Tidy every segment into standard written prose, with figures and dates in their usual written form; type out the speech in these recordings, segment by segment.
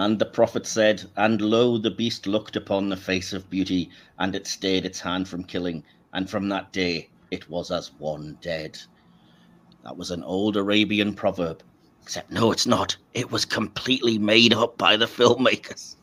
And the prophet said, and lo, the beast looked upon the face of beauty, and it stayed its hand from killing, and from that day it was as one dead. That was an old Arabian proverb. Except, no, it's not. It was completely made up by the filmmakers.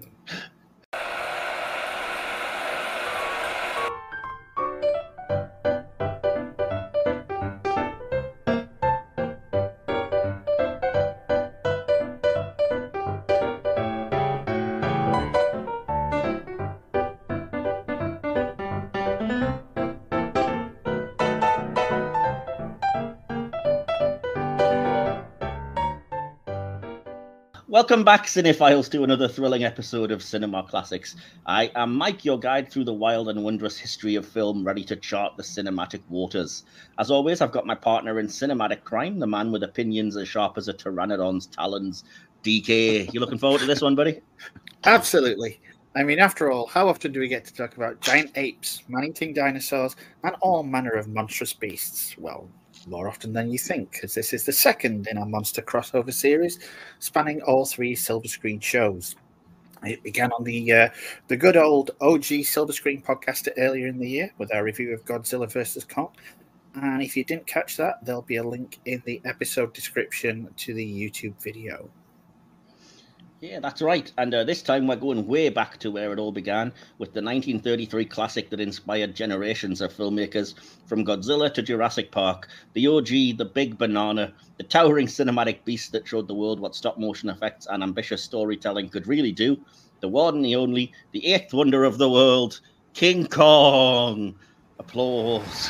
Welcome back, cinephiles, to another thrilling episode of Cinema Classics. I am Mike, your guide through the wild and wondrous history of film, ready to chart the cinematic waters. As always, I've got my partner in cinematic crime, the man with opinions as sharp as a pteranodon's talons, DK. You looking forward to this one, buddy? Absolutely. I mean, after all, how often do we get to talk about giant apes, man-eating dinosaurs, and all manner of monstrous beasts? Well, more often than you think, because this is the second in our monster crossover series, spanning all three Silver Screen shows. It began on the good old OG Silver Screen podcast earlier in the year with our review of Godzilla vs. Kong. And if you didn't catch that, there'll be a link in the episode description to the YouTube video. Yeah, that's right. And this time we're going way back to where it all began with the 1933 classic that inspired generations of filmmakers, from Godzilla to Jurassic Park, the OG, the big banana, the towering cinematic beast that showed the world what stop motion effects and ambitious storytelling could really do, the one and the only, the eighth wonder of the world, King Kong. Applause.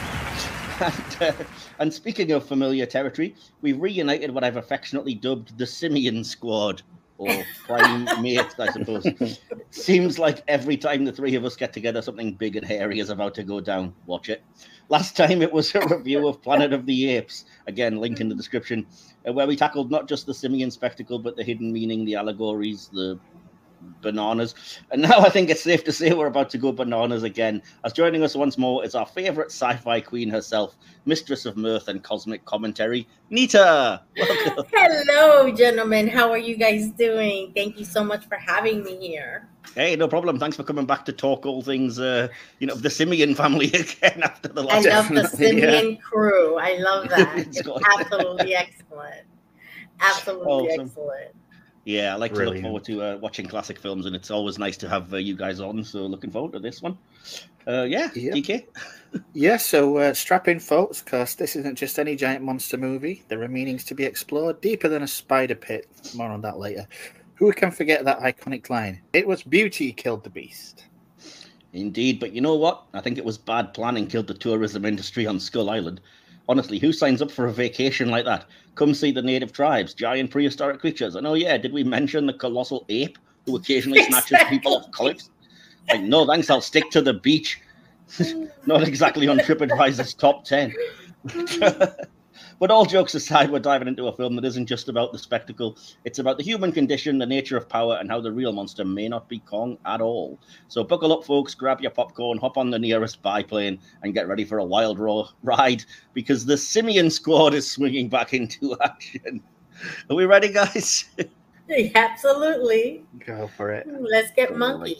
And speaking of familiar territory, we've reunited what I've affectionately dubbed the Simian Squad. Or prime mates, I suppose. Seems like every time the three of us get together, something big and hairy is about to go down. Watch it. Last time it was a review of Planet of the Apes. Again, link in the description, where we tackled not just the simian spectacle, but the hidden meaning, the allegories, the bananas. And now I think it's safe to say we're about to go bananas again, as joining us once more is our favorite sci-fi queen herself, mistress of mirth and cosmic commentary, Nita. Welcome. Hello, gentlemen. How are you guys doing? Thank you so much for having me here. Hey, no problem. Thanks for coming back to talk all things, the Simian family again after the last. I love the Simian crew. I love that. It's absolutely excellent. Absolutely awesome. Excellent. Yeah, I like to look forward to watching classic films, and it's always nice to have you guys on. So looking forward to this one. DK? Yeah, so strap in, folks, because this isn't just any giant monster movie. There are meanings to be explored deeper than a spider pit. More on that later. Who can forget that iconic line? It was beauty killed the beast. Indeed, but you know what? I think it was bad planning killed the tourism industry on Skull Island. Honestly, who signs up for a vacation like that? Come see the native tribes, giant prehistoric creatures. And oh yeah, did we mention the colossal ape who occasionally snatches people off cliffs? Like, no thanks, I'll stick to the beach. Not exactly on TripAdvisor's top 10. But all jokes aside, we're diving into a film that isn't just about the spectacle. It's about the human condition, the nature of power, and how the real monster may not be Kong at all. So buckle up, folks, grab your popcorn, hop on the nearest biplane, and get ready for a wild ride, because the Simian Squad is swinging back into action. Are we ready, guys? Absolutely. Go for it. Let's get monkey.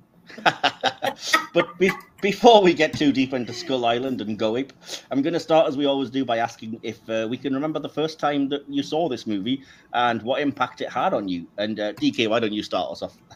But before we get too deep into Skull Island and Go Ape, I'm going to start, as we always do, by asking if we can remember the first time that you saw this movie and what impact it had on you. And DK, why don't you start us off?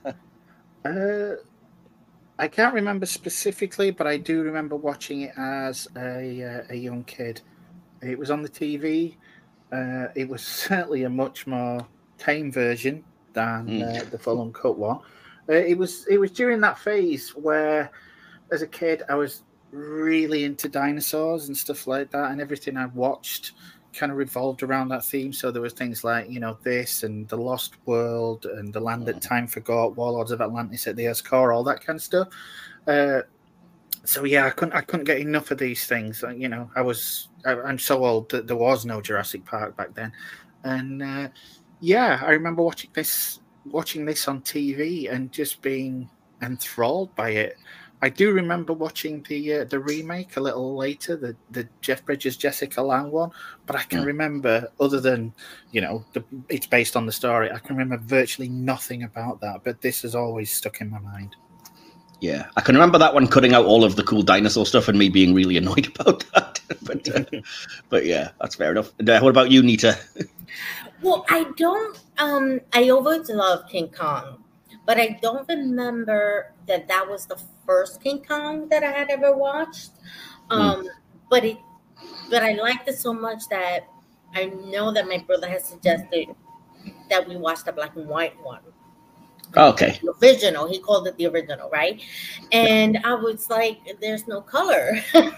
I can't remember specifically, but I do remember watching it as a young kid. It was on the TV. It was certainly a much more tame version than the full uncut one. It was during that phase where, as a kid, I was really into dinosaurs and stuff like that, and everything I watched kind of revolved around that theme. So there was things like, this and The Lost World and The Land That Time Forgot, Warlords of Atlantis at the Earth's Core, all that kind of stuff. So yeah, I couldn't get enough of these things. I'm so old that there was no Jurassic Park back then, and I remember watching this on TV and just being enthralled by it. I do remember watching the remake a little later, the Jeff Bridges, Jessica Lange one, but I can remember, other than, it's based on the story, I can remember virtually nothing about that, but this has always stuck in my mind. Yeah, I can remember that one cutting out all of the cool dinosaur stuff and me being really annoyed about that. But yeah, that's fair enough. What about you, Nita? Well, I don't. I always love King Kong, but I don't remember that was the first King Kong that I had ever watched. But I liked it so much that I know that my brother has suggested that we watch the black and white one. Okay. The original. He called it the original, right? And I was like, there's no color.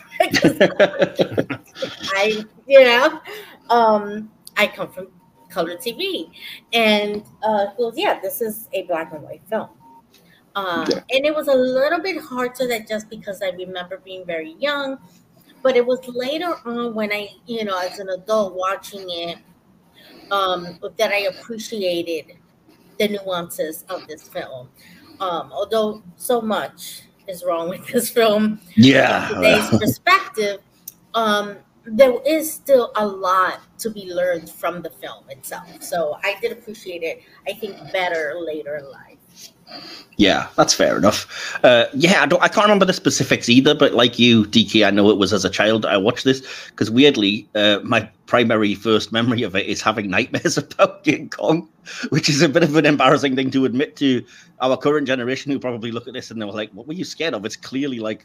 I come from color TV. And he goes, yeah, this is a black and white film. And it was a little bit hard to digest because I remember being very young. But it was later on when I, as an adult watching it, that I appreciated the nuances of this film. Although so much is wrong with this film from today's perspective, there is still a lot to be learned from the film itself. So I did appreciate it, I think, better later in life. Yeah, that's fair enough. I can't remember the specifics either, but like you, DK, I know it was as a child I watched this, because weirdly, my primary first memory of it is having nightmares about King Kong, which is a bit of an embarrassing thing to admit to our current generation, who probably look at this and they were like, what were you scared of? It's clearly like,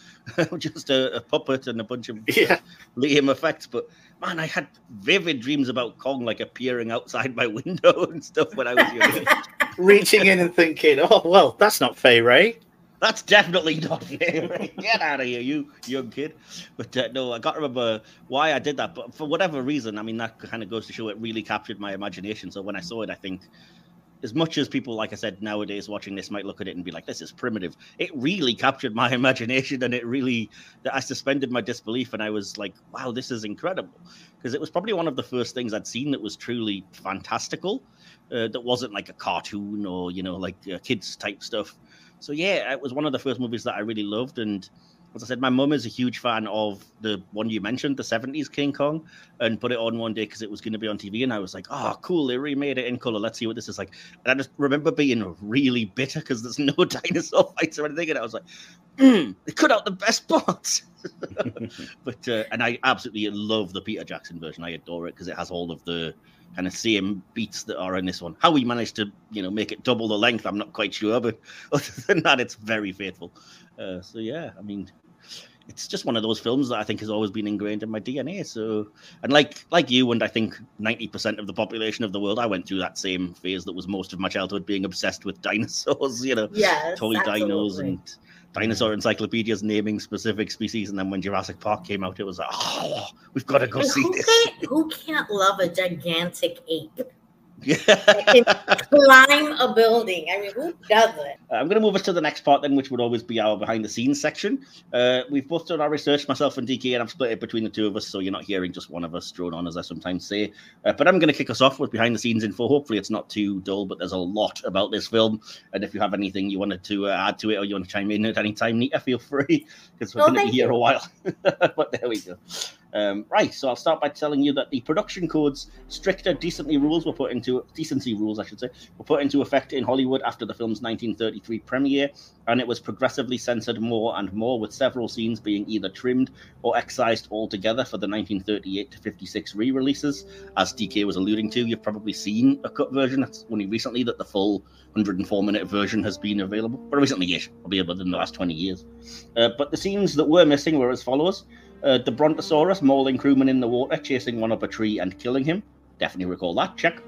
just a puppet and a bunch of lame effects. But man, I had vivid dreams about Kong like appearing outside my window and stuff when I was young. Reaching in and thinking, oh, well, that's not Fay Ray. That's definitely not Fay Ray. Get out of here, you young kid. But no, I can't remember why I did that. But for whatever reason, I mean, that kind of goes to show it really captured my imagination. So when I saw it, I think, as much as people, like I said, nowadays watching this might look at it and be like, this is primitive, it really captured my imagination, and I suspended my disbelief, and I was like, wow, this is incredible. Because it was probably one of the first things I'd seen that was truly fantastical, that wasn't like a cartoon or, like kids type stuff. So yeah, it was one of the first movies that I really loved. And as I said, my mum is a huge fan of the one you mentioned, the 70s King Kong, and put it on one day because it was going to be on TV. And I was like, oh, cool, they remade it in color. Let's see what this is like. And I just remember being really bitter because there's no dinosaur fights or anything. And I was like, they cut out the best parts. But and I absolutely love the Peter Jackson version. I adore it because it has all of the kind of same beats that are in this one. How we managed to, make it double the length, I'm not quite sure. But other than that, it's very faithful. So yeah, I mean, it's just one of those films that I think has always been ingrained in my DNA. So, and like you, and I think 90% of the population of the world, I went through that same phase that was most of my childhood, being obsessed with dinosaurs, yes, toy dinos and dinosaur encyclopedias naming specific species. And then when Jurassic Park came out, it was like, oh, we've got to go see this. Who can't love a gigantic ape? That can climb a building? I mean, who doesn't? I'm going to move us to the next part then, which would always be our behind the scenes section. We've both done our research, myself and DK, and I've split it between the two of us, so you're not hearing just one of us drone on, as I sometimes say. But I'm going to kick us off with behind the scenes info. Hopefully it's not too dull, but there's a lot about this film. And if you have anything you wanted to add to it, or you want to chime in at any time, Nita, feel free, because we're going to be here a while. But there we go. Right, so I'll start by telling you that the production code's stricter decency rules were put into effect in Hollywood after the film's 1933 premiere, and it was progressively censored more and more, with several scenes being either trimmed or excised altogether for the 1938 to 56 re-releases. As DK was alluding to, you've probably seen a cut version. That's only recently that the full 104-minute version has been available, but recently-ish, probably within the last 20 years. But the scenes that were missing were as follows. The Brontosaurus mauling crewman in the water, chasing one up a tree and killing him. Definitely recall that, check.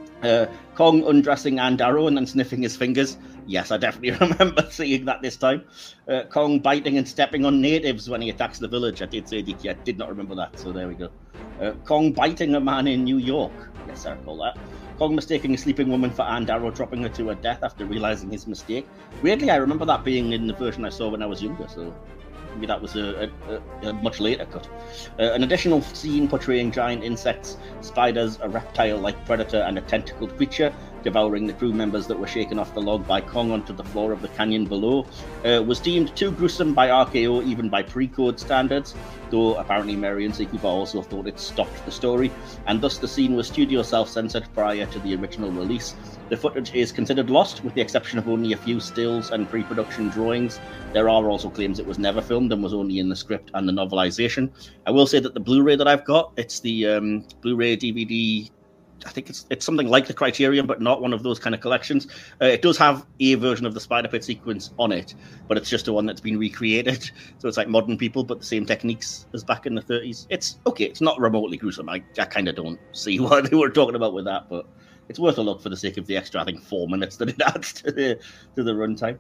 Kong undressing Ann Darrow and then sniffing his fingers. Yes, I definitely remember seeing that this time. Kong biting and stepping on natives when he attacks the village. I did say DK, I did not remember that, so there we go. Kong biting a man in New York. Yes, I recall that. Kong mistaking a sleeping woman for Ann Darrow, dropping her to her death after realizing his mistake. Weirdly, I remember that being in the version I saw when I was younger, so maybe that was a much later cut. An additional scene portraying giant insects, spiders, a reptile-like predator, and a tentacled creature devouring the crew members that were shaken off the log by Kong onto the floor of the canyon below, was deemed too gruesome by RKO, even by pre-code standards, though apparently Mary and C. Cooper also thought it stopped the story, and thus the scene was studio self-censored prior to the original release. The footage is considered lost, with the exception of only a few stills and pre-production drawings. There are also claims it was never filmed and was only in the script and the novelization. I will say that the Blu-ray that I've got, it's the Blu-ray DVD, I think it's something like the Criterion, but not one of those kind of collections. It does have a version of the Spider Pit sequence on it, but it's just a one that's been recreated. So it's like modern people, but the same techniques as back in the 30s. It's okay. It's not remotely gruesome. I kind of don't see what they were talking about with that, but it's worth a look for the sake of the extra, I think, 4 minutes that it adds to the runtime.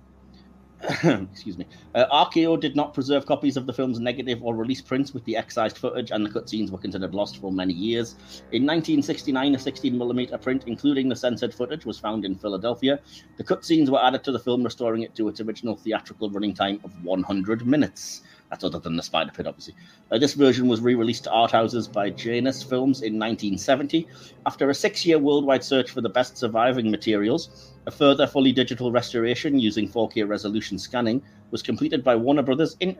Excuse me. RKO did not preserve copies of the film's negative or release prints with the excised footage, and the cutscenes were considered lost for many years. In 1969, a 16mm print, including the censored footage, was found in Philadelphia. The cutscenes were added to the film, restoring it to its original theatrical running time of 100 minutes. That's other than the Spider Pit, obviously. This version was re-released to art houses by Janus Films in 1970. After a 6-year worldwide search for the best surviving materials, a further fully digital restoration using 4K resolution scanning was completed by Warner Brothers in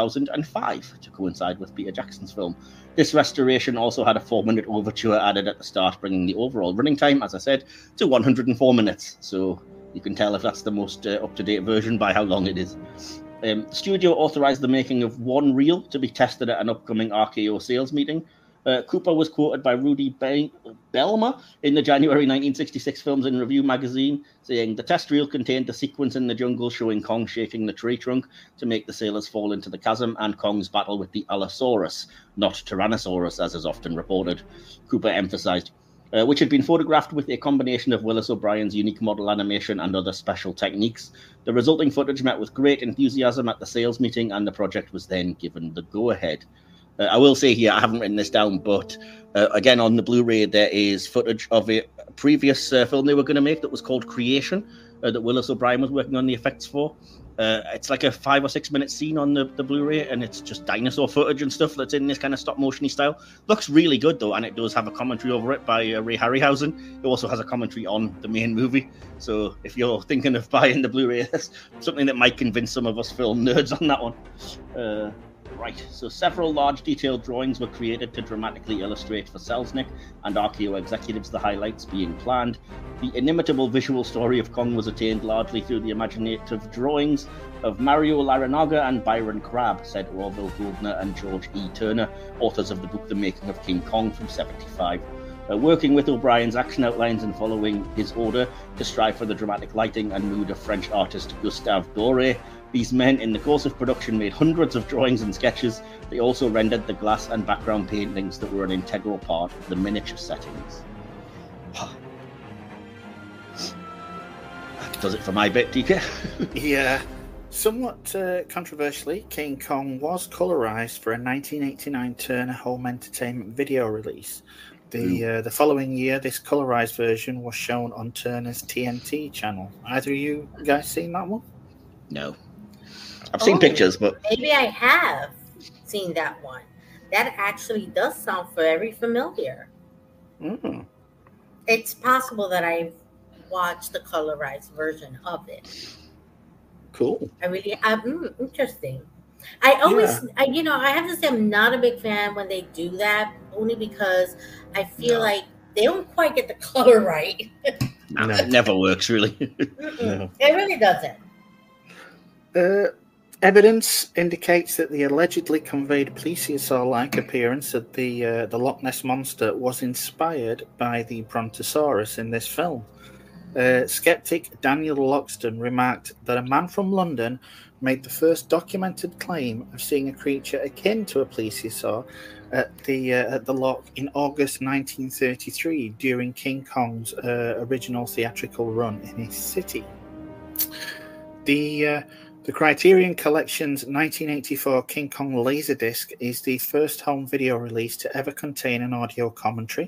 2005 to coincide with Peter Jackson's film. This restoration also had a 4-minute overture added at the start, bringing the overall running time, as I said, to 104 minutes. So you can tell if that's the most up-to-date version by how long it is. The studio authorized the making of one reel to be tested at an upcoming RKO sales meeting. Cooper was quoted by Rudy Belmer in the January 1966 Films in Review magazine, saying the test reel contained the sequence in the jungle showing Kong shaking the tree trunk to make the sailors fall into the chasm and Kong's battle with the Allosaurus, not Tyrannosaurus, as is often reported. Cooper emphasized, which had been photographed with a combination of Willis O'Brien's unique model animation and other special techniques. The resulting footage met with great enthusiasm at the sales meeting, and the project was then given the go-ahead. I will say here, I haven't written this down, but again, on the Blu-ray, there is footage of a previous film they were going to make that was called Creation, that Willis O'Brien was working on the effects for. It's like a 5 or 6 minute scene on the Blu-ray, and it's just dinosaur footage and stuff that's in this kind of stop-motion-y style. Looks really good, though, and it does have a commentary over it by Ray Harryhausen. It also has a commentary on the main movie. So if you're thinking of buying the Blu-ray, that's something that might convince some of us film nerds on that one. Right, so several large detailed drawings were created to dramatically illustrate for Selznick and RKO executives the highlights being planned. The inimitable visual story of Kong was attained largely through the imaginative drawings of Mario Larinaga and Byron Crabb, said Orville Goldner and George E. Turner, authors of the book The Making of King Kong from '75. Working with O'Brien's action outlines and following his order to strive for the dramatic lighting and mood of French artist Gustave Doré, these men, in the course of production, made hundreds of drawings and sketches. They also rendered the glass and background paintings that were an integral part of the miniature settings. That does it for my bit, DK. Yeah. Somewhat controversially, King Kong was colorized for a 1989 Turner Home Entertainment video release. The following year, this colorized version was shown on Turner's TNT channel. Either of you guys seen that one? No. I've seen pictures, but... Maybe I have seen that one. That actually does sound very familiar. Mm. It's possible that I've watched the colorized version of it. Cool. Interesting. I have to say I'm not a big fan when they do that, only because I feel like they don't quite get the color right. No, it never works, really. No. It really doesn't. Evidence indicates that the allegedly conveyed plesiosaur-like appearance of the Loch Ness Monster was inspired by the Brontosaurus in this film. Skeptic Daniel Loxton remarked that a man from London made the first documented claim of seeing a creature akin to a plesiosaur at the loch in August 1933 during King Kong's original theatrical run in his city. The Criterion Collection's 1984 King Kong Laserdisc is the first home video release to ever contain an audio commentary.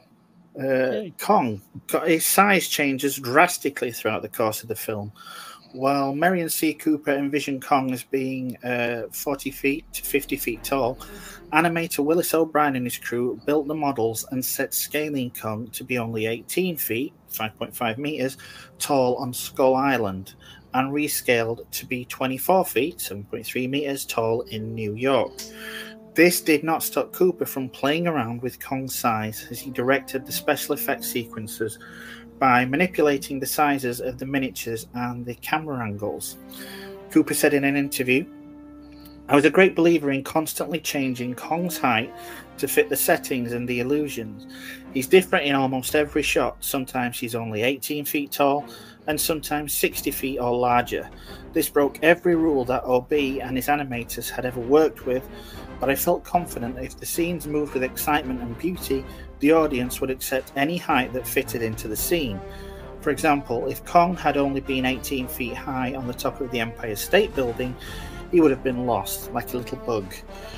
Kong, his size changes drastically throughout the course of the film. While Merian C. Cooper envisioned Kong as being 40 feet to 50 feet tall, animator Willis O'Brien and his crew built the models and set scaling Kong to be only 18 feet, 5.5 meters, tall on Skull Island, and rescaled to be 24 feet, 7.3 meters, tall in New York. This did not stop Cooper from playing around with Kong's size as he directed the special effects sequences by manipulating the sizes of the miniatures and the camera angles. Cooper said in an interview, "I was a great believer in constantly changing Kong's height to fit the settings and the illusions. He's different in almost every shot. Sometimes he's only 18 feet tall and sometimes 60 feet or larger. This broke every rule that OB and his animators had ever worked with, but I felt confident that if the scenes moved with excitement and beauty, the audience would accept any height that fitted into the scene. For example, if Kong had only been 18 feet high on the top of the Empire State Building, he would have been lost like a little bug.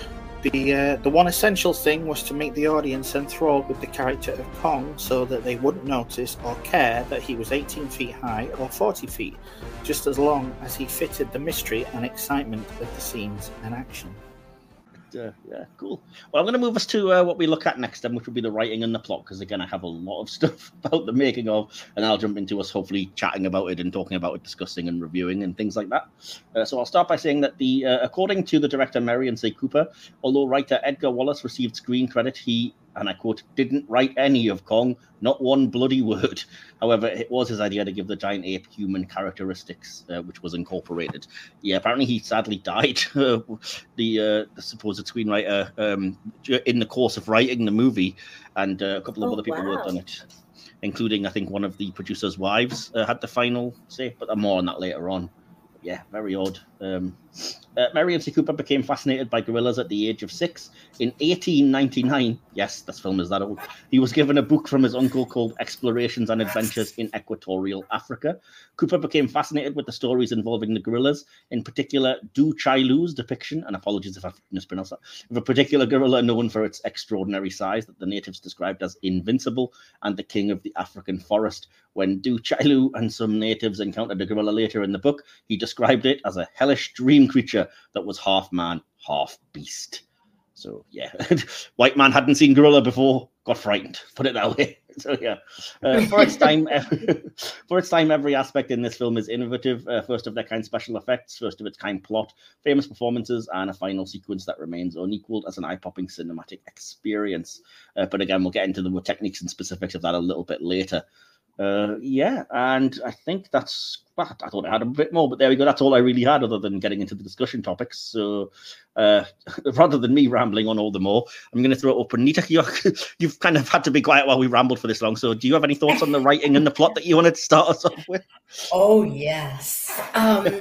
The one essential thing was to make the audience enthralled with the character of Kong so that they wouldn't notice or care that he was 18 feet high or 40 feet, just as long as he fitted the mystery and excitement of the scenes and action." Yeah, cool. Well, I'm going to move us to what we look at next, then, which will be the writing and the plot, because again, I have a lot of stuff about the making of, and I'll jump into us hopefully chatting about it and talking about it, discussing and reviewing and things like that. So I'll start by saying that according to the director Merian C. Cooper, although writer Edgar Wallace received screen credit, he, and I quote, "didn't write any of Kong, not one bloody word." However, it was his idea to give the giant ape human characteristics, which was incorporated. Yeah, apparently he sadly died, the supposed screenwriter, in the course of writing the movie, and a couple of other people worked on it, including, I think, one of the producer's wives had the final say, but more on that later on. Yeah, very odd. Merian C. Cooper became fascinated by gorillas at the age of 6. In 1899, yes, this film is that old, he was given a book from his uncle called Explorations and Adventures in Equatorial Africa. Cooper became fascinated with the stories involving the gorillas, in particular Du Chailu's depiction, and apologies if I've mispronounced that, of a particular gorilla known for its extraordinary size that the natives described as invincible and the king of the African forest. When Du Chailu and some natives encountered a gorilla later in the book, he described it as a hellish dream creature that was half man, half beast. So yeah, white man hadn't seen gorilla before, got frightened, put it that way. So yeah, for its time, every aspect in this film is innovative. First of their kind special effects, first of its kind plot, famous performances, and a final sequence that remains unequaled as an eye-popping cinematic experience. But again, we'll get into the techniques and specifics of that a little bit later. Yeah, and I think that's, well, I thought I had a bit more, but there we go. That's all I really had other than getting into the discussion topics. So rather than me rambling on all the more, I'm going to throw it open. Nita, you've kind of had to be quiet while we rambled for this long. So do you have any thoughts on the writing and the plot that you wanted to start us off with? Oh, yes. One of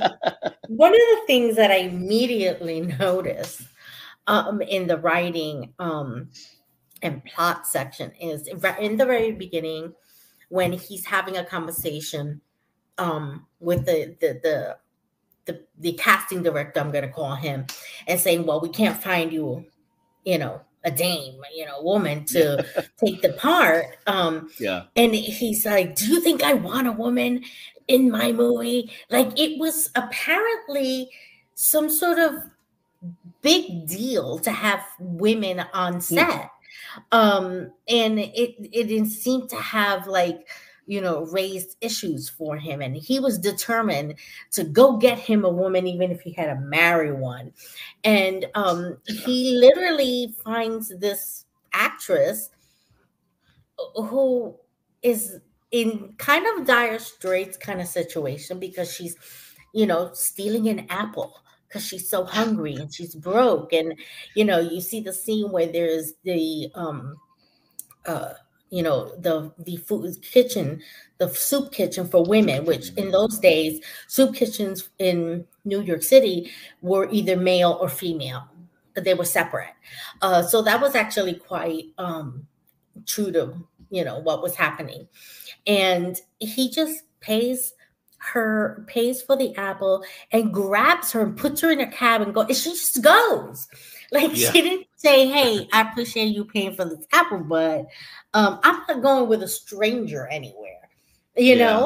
the things that I immediately noticed in the writing and plot section is in the very beginning, when he's having a conversation with the casting director, I'm going to call him, and saying, well, we can't find you, a dame, a woman to take the part. Yeah. And he's like, do you think I want a woman in my movie? Like, it was apparently some sort of big deal to have women on set. And it didn't seem to have raised issues for him, and he was determined to go get him a woman, even if he had to marry one. And he literally finds this actress who is in kind of dire straits kind of situation because she's stealing an apple because she's so hungry and she's broke. And, you see the scene where there's the food kitchen, the soup kitchen for women, which in those days, soup kitchens in New York City were either male or female. They were separate. So that was actually quite true to, what was happening. And he just pays for the apple and grabs her and puts her in a cab and she just goes. She didn't say, hey, I appreciate you paying for this apple, but I'm not going with a stranger anywhere, you know?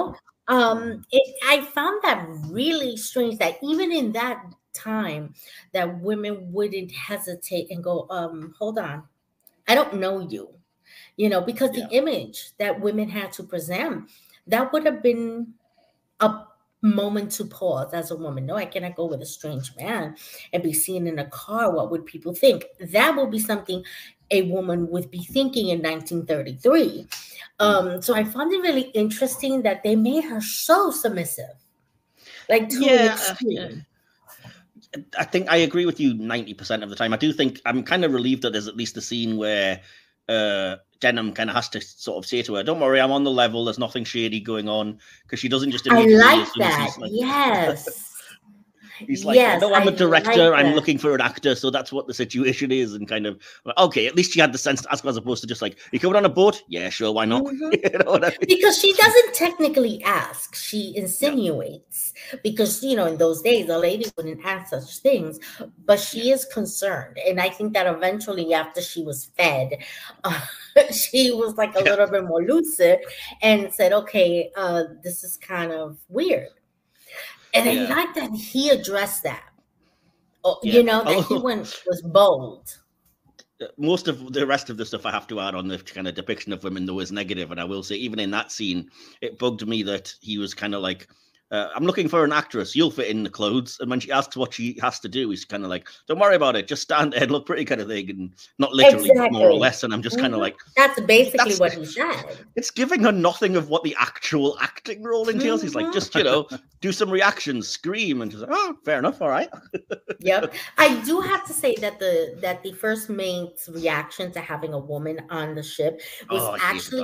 I found that really strange that even in that time that women wouldn't hesitate and go, hold on, I don't know you, because the Yeah. image that women had to present, that would have been a moment to pause as a woman. No, I cannot go with a strange man and be seen in a car. What would people think? That will be something a woman would be thinking in 1933. So I found it really interesting that they made her so submissive, like to an extreme. I think I agree with you 90% of the time. I do think I'm kind of relieved that there's at least a scene where Denham kind of has to sort of say to her, "Don't worry, I'm on the level. There's nothing shady going on," because she doesn't just immediately. I like that. Yes. He's like, "No, I'm a director. Like I'm looking for an actor, so that's what the situation is." And kind of, okay, at least she had the sense to ask, as opposed to just like, "You coming on a boat? Yeah, sure, why not?" Mm-hmm. You know what I mean? Because she doesn't technically ask; she insinuates. Yeah. Because in those days, a lady wouldn't ask such things, but she is concerned, and I think that eventually, after she was fed, she was like a little bit more lucid and said, "Okay, this is kind of weird." And I like that he addressed that. That he was bold. Most of the rest of the stuff I have to add on the kind of depiction of women, though, is negative. And I will say, even in that scene, it bugged me that he was kind of like, I'm looking for an actress. You'll fit in the clothes. And when she asks what she has to do, he's kind of like, don't worry about it. Just stand there, look pretty kind of thing. And not literally, but more or less. And I'm just kind of like... That's basically what he said. It's giving her nothing of what the actual acting role entails. He's like, just, do some reactions, scream. And she's like, oh, fair enough. All right. Yep. I do have to say that the first mate's reaction to having a woman on the ship was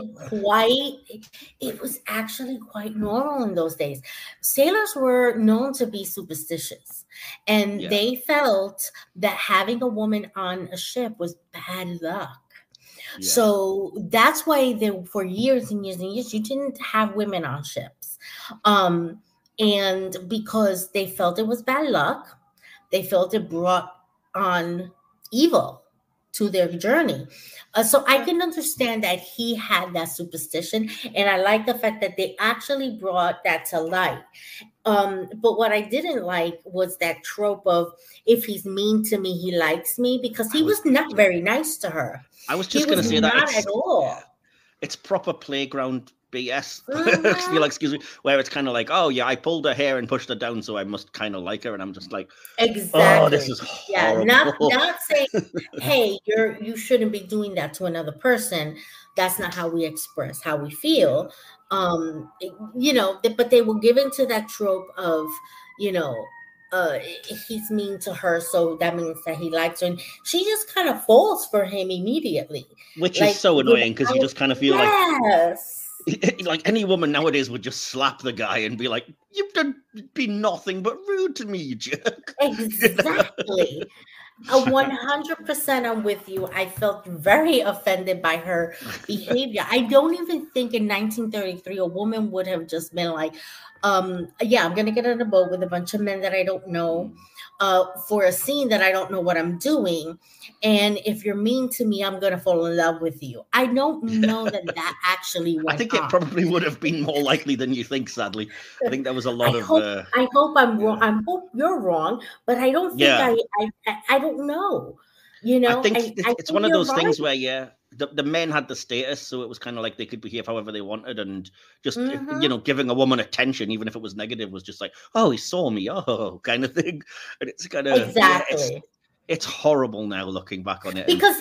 actually quite normal in those days. Sailors were known to be superstitious, and they felt that having a woman on a ship was bad luck. Yeah. So that's why for years and years and years, you didn't have women on ships. And because they felt it was bad luck, they felt it brought on evil to their journey. So I can understand that he had that superstition, and I like the fact that they actually brought that to light. But what I didn't like was that trope of, if he's mean to me, he likes me, because he was not very nice to her. I was just going to say that. Not at all. It's proper playground BS. Excuse me, where it's kind of like, oh yeah, I pulled her hair and pushed her down, so I must kind of like her, and I'm just like, exactly. Oh, this is horrible. Not saying, hey, you shouldn't be doing that to another person. That's not how we express how we feel. But they were given to that trope of, he's mean to her, so that means that he likes her, and she just kind of falls for him immediately, which is so annoying, because you just kind of feel like any woman nowadays would just slap the guy and be like, you've been nothing but rude to me, you jerk. Exactly. 100% I'm with you. I felt very offended by her behavior. I don't even think in 1933 a woman would have just been like, I'm going to get on a boat with a bunch of men that I don't know for a scene that I don't know what I'm doing. And if you're mean to me, I'm going to fall in love with you. I don't know that actually went I think it probably would have been more likely than you think, sadly. I think there was a lot of... I hope I'm wrong. I hope you're wrong, but I don't think I don't know. I think it's one of those things where, the men had the status, so it was kind of like they could behave however they wanted, and just giving a woman attention, even if it was negative, was just like, oh, he saw me, kind of thing. And it's kind of exactly. It's horrible now looking back on it, because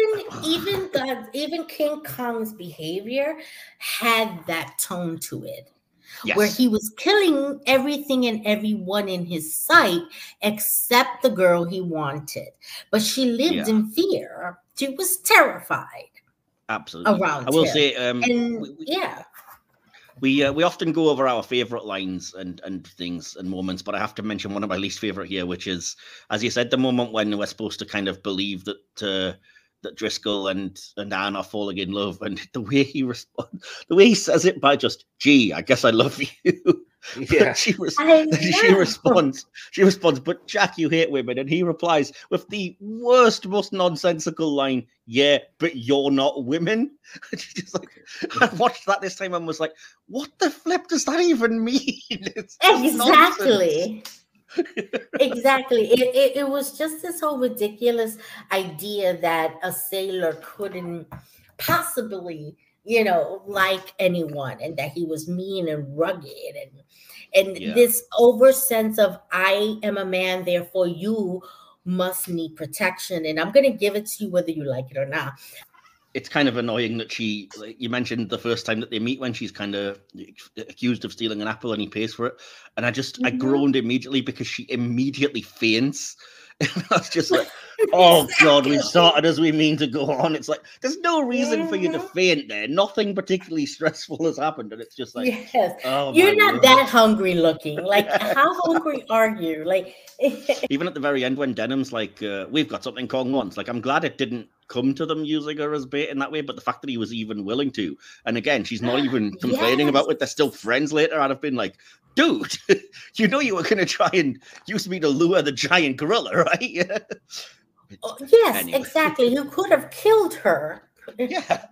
even King Kong's behavior had that tone to it. Yes. Where he was killing everything and everyone in his sight except the girl he wanted. But she lived in fear. She was terrified. Absolutely. Around I will him. Say, we often go over our favorite lines and things and moments, but I have to mention one of my least favorite here, which is, as you said, the moment when we're supposed to kind of believe that Driscoll and Anne are falling in love, and the way he responds, the way he says it by just, gee, I guess I love you. Yeah. she responds, but Jack, you hate women. And he replies with the worst, most nonsensical line, yeah, but you're not women. Just like, I watched that this time and was like, what the flip does that even mean? Exactly. Exactly. It was just this whole ridiculous idea that a sailor couldn't possibly, like anyone, and that he was mean and rugged, and this over sense of I am a man, therefore you must need protection, and I'm going to give it to you whether you like it or not. It's kind of annoying that she, like you mentioned the first time that they meet, when she's kind of accused of stealing an apple and he pays for it. And I groaned immediately because she immediately faints. And I was just like, oh God, we've started as we mean to go on. It's like, there's no reason for you to faint there. Nothing particularly stressful has happened. And it's just like, you're not that hungry looking. Like, how hungry are you? Like, even at the very end when Denham's like, we've got something Kong wants. Like, I'm glad it didn't come to them using her as bait in that way, but the fact that he was even willing to, and again, she's not even complaining about it. They're still friends later. I'd have been like, dude, you know you were going to try and use me to lure the giant gorilla, right? Yes, anyway. Exactly. You could have killed her. Yeah.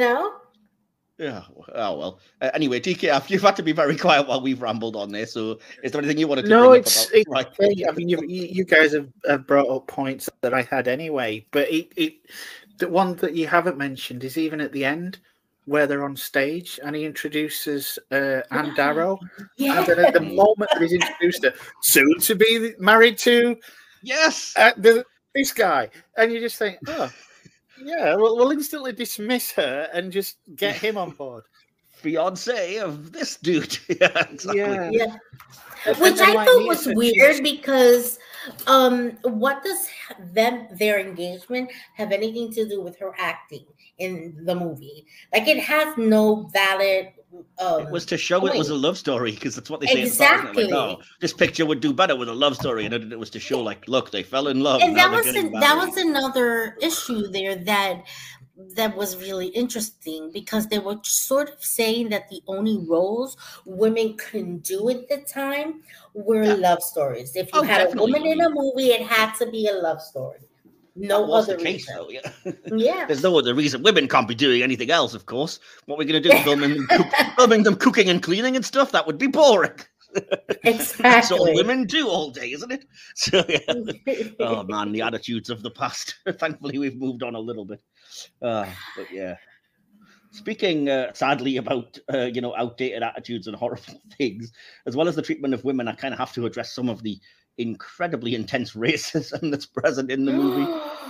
Yeah. Oh, well. Anyway, TK, you've had to be very quiet while we've rambled on this. So is there anything you wanted to bring up about? Right. I mean, you guys have brought up points that I had anyway, but the one that you haven't mentioned is even at the end where they're on stage and he introduces Anne Darrow. Yeah. And then at the moment that he's introduced her, soon to be married to this guy. And you just think, oh, yeah, we'll instantly dismiss her and just get him on board. Fiance of this dude. Exactly. Yeah. Which I thought was weird because what does their engagement have anything to do with her acting in the movie? Like, it has no valid it was to show it was a love story, because that's what they say. Exactly. Like, oh, this picture would do better with a love story, and it was to show, like, look, they fell in love. And that was another issue there that was really interesting, because they were sort of saying that the only roles women couldn't do at the time were love stories. If you had a woman in a movie, it had to be a love story. No other reason. Though, yeah. There's no other reason. Women can't be doing anything else, of course. What we're going to do, filming them cooking and cleaning and stuff, that would be boring. Exactly. That's all women do all day, isn't it? So, oh man, the attitudes of the past. Thankfully, we've moved on a little bit. But yeah. Speaking sadly about outdated attitudes and horrible things, as well as the treatment of women, I kind of have to address some of the incredibly intense racism that's present in the movie.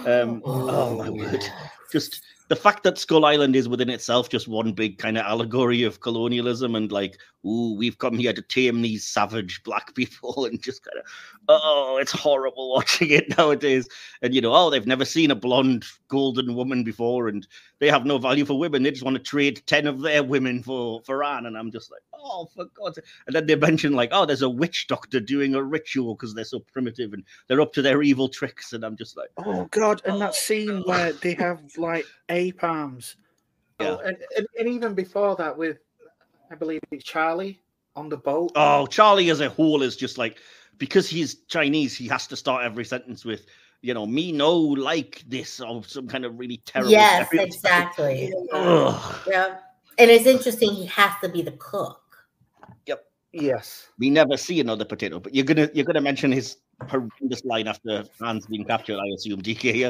Oh my word. Just the fact that Skull Island is within itself just one big kind of allegory of colonialism and like, ooh, we've come here to tame these savage black people, and just kind of, it's horrible watching it nowadays. And, they've never seen a blonde golden woman before, and they have no value for women. They just want to trade 10 of their women for Anne. And I'm just like, oh, for God's sake. And then they mention like, oh, there's a witch doctor doing a ritual because they're so primitive and they're up to their evil tricks. And I'm just like, oh God. And that scene where they have like ape arms. Yeah. And even before that with, I believe it's Charlie on the boat. Oh, Charlie as a whole is just like, because he's Chinese, he has to start every sentence with, me no like this, or some kind of really terrible. Yes, exactly. Yeah. And it's interesting, he has to be the cook. Yep. Yes. We never see another potato, but you're gonna mention his horrendous line after Anne's been captured, I assume, DK here.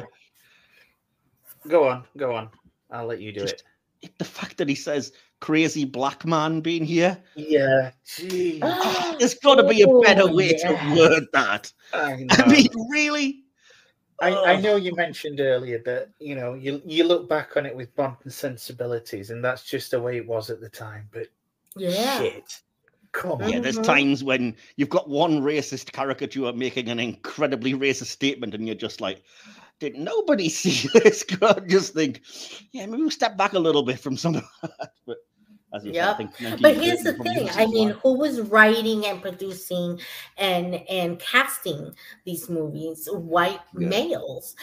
Go on. I'll let you do it. The fact that he says crazy black man being here. Yeah. Geez. There's got to be a better way to word that. I mean, really? I know you mentioned earlier that, you look back on it with modern sensibilities, and that's just the way it was at the time. But shit. Come on. Yeah, there's times when you've got one racist caricature making an incredibly racist statement, and you're just like, did nobody see this? God, just think, maybe we'll step back a little bit from some of that. But as you said, I think but here's the thing. I mean, who was writing and producing and casting these movies? White males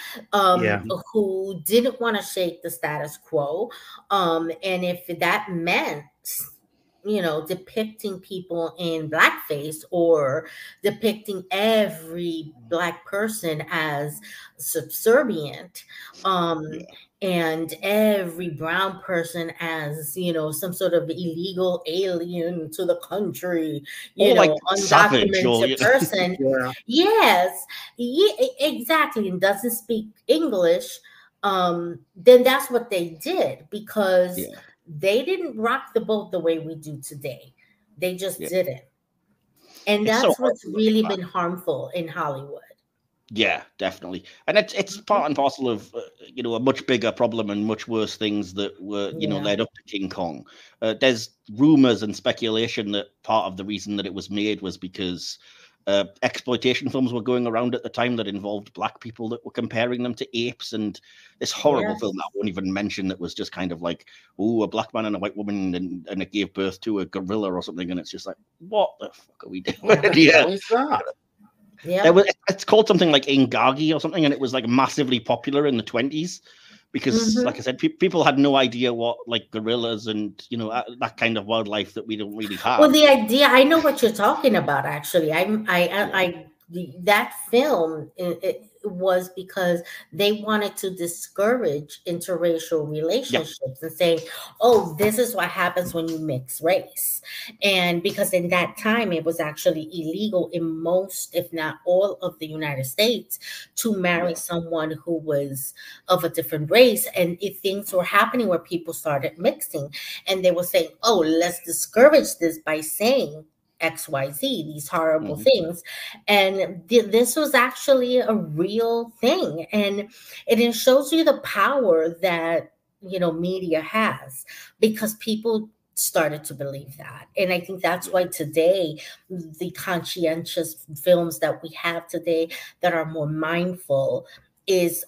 who didn't want to shake the status quo. And if that meant depicting people in blackface or depicting every black person as subservient, Yeah. and every brown person as, some sort of illegal alien to the country, Or like savage, or undocumented person. Yeah. Yes, yeah, exactly, and doesn't speak English. Then that's what they did, because yeah, they didn't rock the boat the way we do today. They just yeah. didn't. And It's so that's hard what's to look at really that. been harmful in Hollywood. Yeah, definitely, and it's Mhm. part and parcel of a much bigger problem and much worse things that were Yeah. led up to King Kong. There's rumors and speculation that part of the reason that it was made was because exploitation films were going around at the time that involved black people that were comparing them to apes, and this horrible film that Yes. I won't even mention that was just kind of like, oh, a black man and a white woman, and it gave birth to a gorilla or something, and it's just like, what the fuck are we doing? What the Yeah. hell is that? Yeah. It's called something like Ingagi or something, and it was like massively popular in the 20s because, Mhm. like I said, people had no idea what like gorillas and that kind of wildlife that we don't really Well, have. the idea, I know what you're talking about, actually. Yeah. That film, it was because they wanted to discourage interracial Yeah. relationships and saying, oh, this is what happens when you mix race. And because in that time, it was actually illegal in most, if not all, of the United States to marry Yeah. someone who was of a different race. And if things were happening where people started mixing, and they were saying, oh, let's discourage this by saying XYZ, these horrible Mhm. things. And this was actually a real thing. And it shows you the power that, media has, because people started to believe that. And I think that's Yeah. why today, the conscientious films that we have today that are more mindful is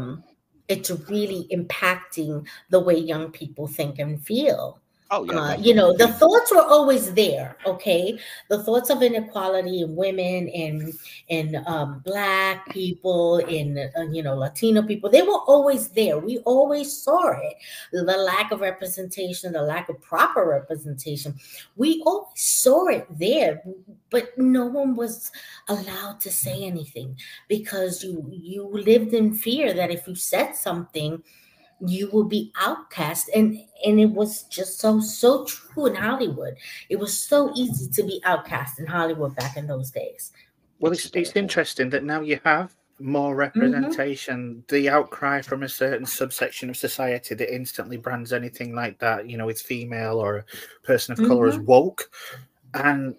it's really impacting the way young people think and feel. Oh yeah, definitely. I The mean, thoughts were always there, okay? The thoughts of inequality in women and black people, in Latino people, they were always there. We always saw it. The lack of representation, the lack of proper representation, we always saw it there, but no one was allowed to say anything, because you lived in fear that if you said something, you will be outcast. And it was just so true in Hollywood. It was so easy to be outcast in Hollywood back in those days. Well, it's just it's awful. interesting that now you have more representation. The outcry from a certain subsection of society that instantly brands anything like that, it's female or a person of color as woke, and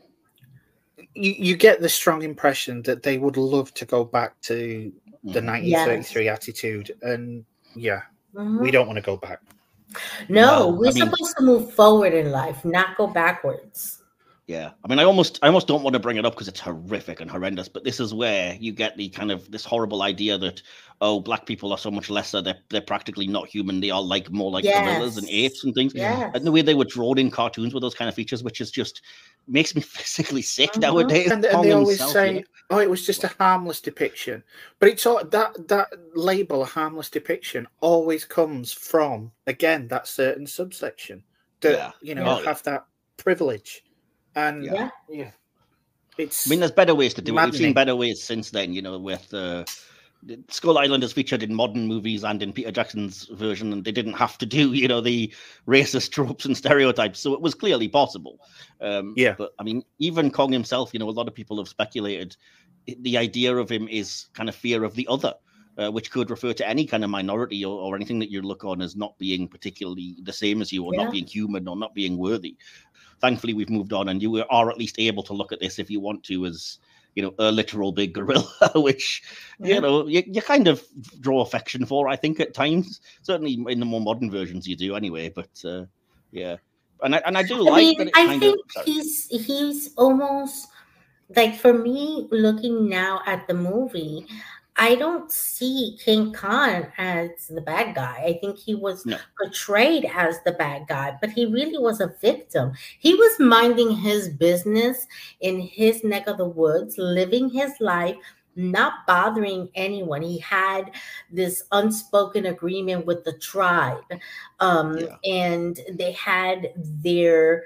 you get the strong impression that they would love to go back to the Mhm. 1933 attitude, and yeah, we Mhm. don't want to go back. No, Well, we're I mean, supposed to move forward in life, not go backwards. yeah. I mean, I almost don't want to bring it up because it's horrific and horrendous, but this is where you get the kind of this horrible idea that, oh, black people are so much lesser, they're practically not human. They are like more like gorillas and apes Yes. and things. Yeah. And the way they were drawn in cartoons with those kind of features, which is just makes me physically sick Mhm. nowadays. And Kong they always himself, say, "Oh, it was just a harmless depiction," but it's all that label, a harmless depiction, always comes from, again, that certain subsection that yeah. Yeah. Oh, yeah. have that privilege, and Yeah. Yeah. it's I mean, there's better ways to do it. We've seen maddening. better ways since then, with Skull Island is featured in modern movies and in Peter Jackson's version, and they didn't have to do, the racist tropes and stereotypes. So it was clearly possible. Yeah. But I mean, even Kong himself, a lot of people have speculated the idea of him is kind of fear of the other, which could refer to any kind of minority or anything that you look on as not being particularly the same as you, or Yeah. not being human, or not being worthy. Thankfully, we've moved on, and you are at least able to look at this, if you want to, as a literal big gorilla, which Yeah. you kind of draw affection for. I think at times, certainly in the more modern versions, you do anyway. But yeah, and I do I like mean, that it I kind of. think Sorry. he's almost like, for me, looking now at the movie, I don't see King Khan as the bad guy. I think he was No. portrayed as the bad guy, but he really was a victim. He was minding his business in his neck of the woods, living his life, not bothering anyone. He had this unspoken agreement with the tribe, Yeah. and they had their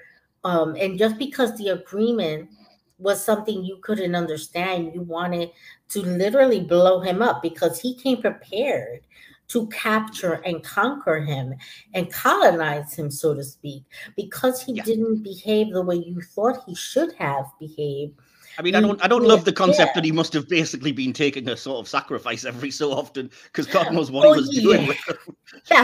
And just because the agreement was something you couldn't understand, you wanted to literally blow him up because he came prepared to capture and conquer him and colonize him, so to speak, because he didn't behave the way you thought he should have behaved. I mean, I don't love the concept that he must have basically been taking a sort of sacrifice every so often, because God knows what he was doing with them.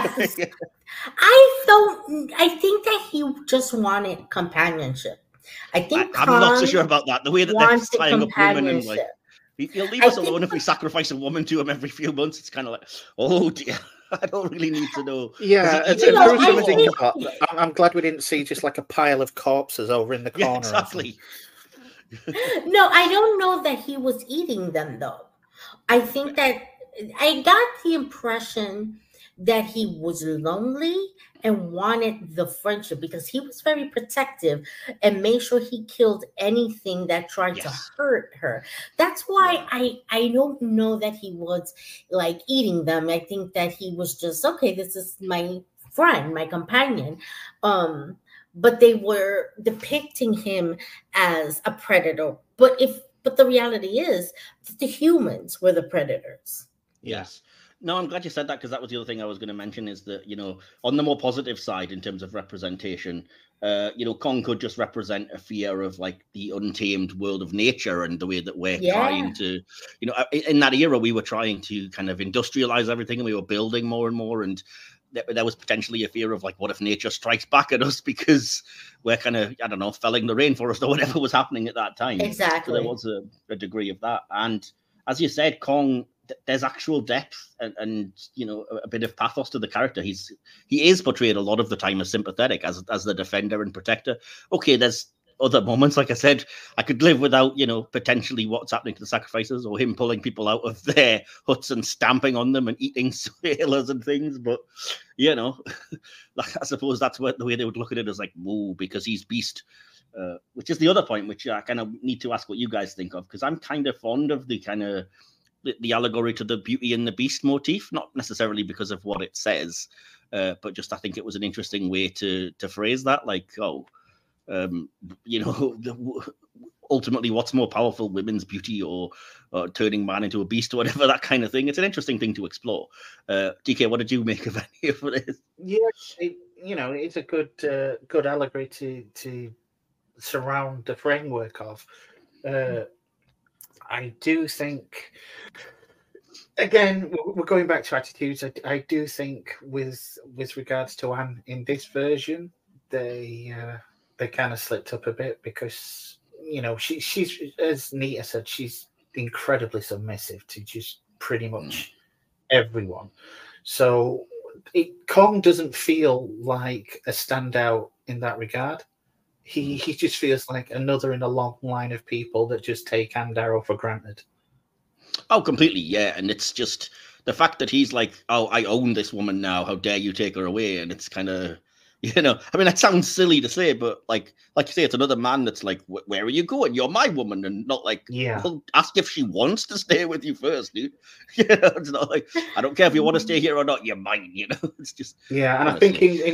I think that he just wanted companionship. I think I'm not so sure about that. The way that they're tying up women and like, he'll leave us alone if we sacrifice a woman to him every few months. It's kind of like, oh dear, I don't really need to know. Yeah, I'm glad we didn't see just like a pile of corpses over in the corner. Yeah, exactly. No, I don't know that he was eating them, though. I think that I got the impression that he was lonely and wanted the friendship because he was very protective and made sure he killed anything that tried to hurt her. That's why I don't know that he was like eating them. I think that he was just, okay, this is my friend, my companion. But they were depicting him as a predator. But the reality is the humans were the predators. Yes. No, I'm glad you said that, because that was the other thing I was going to mention, is that, you know, on the more positive side in terms of representation, you know, Kong could just represent a fear of like the untamed world of nature and the way that we're trying to, you know, in that era, we were trying to kind of industrialize everything and we were building more and more. And there was potentially a fear of like, what if nature strikes back at us because we're kind of, I don't know, felling the rainforest or whatever was happening at that time. Exactly. So there was a degree of that. And as you said, Kong, there's actual depth and you know, a bit of pathos to the character. He is portrayed a lot of the time as sympathetic, as the defender and protector. Okay, there's other moments, like I said, I could live without, you know, potentially what's happening to the sacrifices or him pulling people out of their huts and stamping on them and eating sailors and things. But, you know, like, I suppose that's the way they would look at it, as like, whoa, because he's beast. Which is the other point, which I kind of need to ask what you guys think of, because I'm kind of fond of the kind of the allegory to the Beauty and the Beast motif, not necessarily because of what it says, but just I think it was an interesting way to phrase that. Like, you know, ultimately, what's more powerful, women's beauty or turning man into a beast or whatever, that kind of thing. It's an interesting thing to explore. DK, what did you make of any of this? Yeah, you know, it's a good allegory to surround the framework of. I do think, again, we're going back to attitudes. I do think with regards to Anne in this version, they kind of slipped up a bit because, you know, she's, as Nita said, she's incredibly submissive to just pretty much everyone. So Kong doesn't feel like a standout in that regard. He just feels like another in a long line of people that just take Andaro for granted. Oh, completely, yeah. And it's just the fact that he's like, oh, I own this woman now. How dare you take her away? And it's kind of, you know, I mean, that sounds silly to say, but like you say, it's another man that's like, where are you going? You're my woman. And not like, well, ask if she wants to stay with you first, dude. You know, it's not like, I don't care if you want to stay here or not, you're mine, you know. It's just. Yeah, and I think in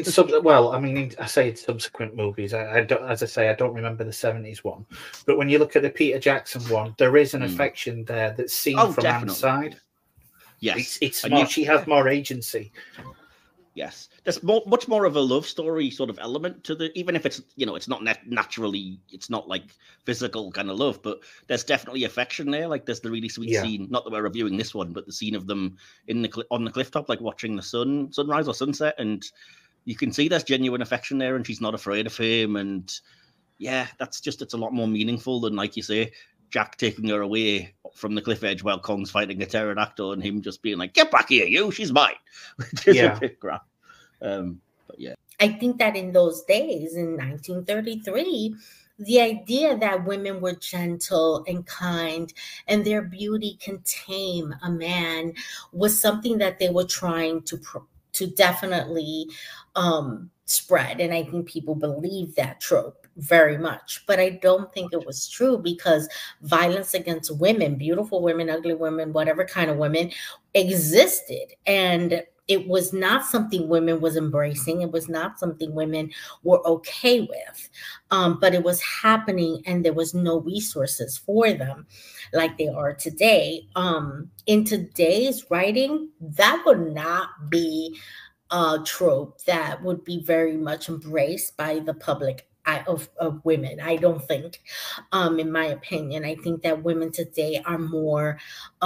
subsequent movies, I don't, as I say, I don't remember the 70s one, but when you look at the Peter Jackson one, there is an affection there that's seen from Anne's side. Yes. It's more, she has more agency. Yes, there's much more of a love story sort of element to the, even if it's, you know, it's not naturally, it's not like physical kind of love, but there's definitely affection there. Like there's the really sweet scene, not that we're reviewing this one, but the scene of them on the cliff top, like watching the sunrise or sunset, and you can see there's genuine affection there, and she's not afraid of him, and yeah, it's a lot more meaningful than, like you say, Jack taking her away from the cliff edge while Kong's fighting a pterodactyl and him just being like, get back here, you, she's mine. Which is a bit crap. But yeah. I think that in those days, in 1933, the idea that women were gentle and kind and their beauty can tame a man was something that they were trying to definitely spread. And I think people believe that trope very much, but I don't think it was true, because violence against women, beautiful women, ugly women, whatever kind of women, existed. And it was not something women was embracing. It was not something women were okay with. But it was happening, and there was no resources for them like they are today. In today's writing, that would not be a trope that would be very much embraced by the public of women. I don't think, in my opinion, I think that women today are more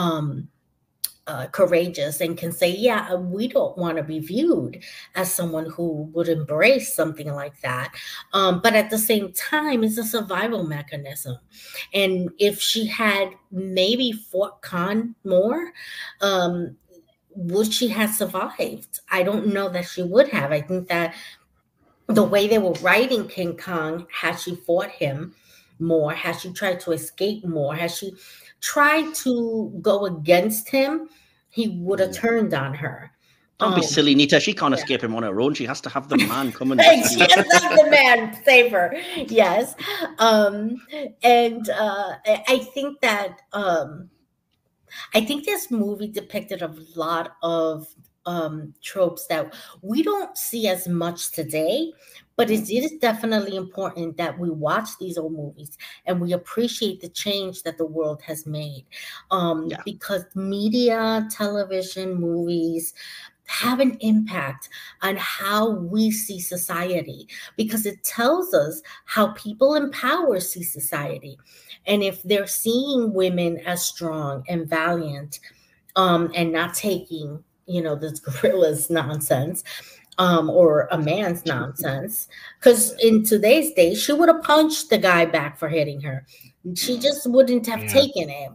courageous and can say, yeah, we don't want to be viewed as someone who would embrace something like that. But at the same time, it's a survival mechanism. And if she had maybe fought Khan more, would she have survived? I don't know that she would have. I think that the way they were writing King Kong, had she fought him more, had she tried to escape more, had she tried to go against him, he would have turned on her. Don't be silly, Nita. She can't escape him on her own. She has to have the man come and she rescue her. has to have the man save her. Yes. I think that I think this movie depicted a lot of tropes that we don't see as much today, but it is definitely important that we watch these old movies and we appreciate the change that the world has made. Because media, television, movies have an impact on how we see society, because it tells us how people in power see society. And if they're seeing women as strong and valiant, and not taking, this gorilla's nonsense, or a man's nonsense, because in today's day, she would have punched the guy back for hitting her. She just wouldn't have taken it.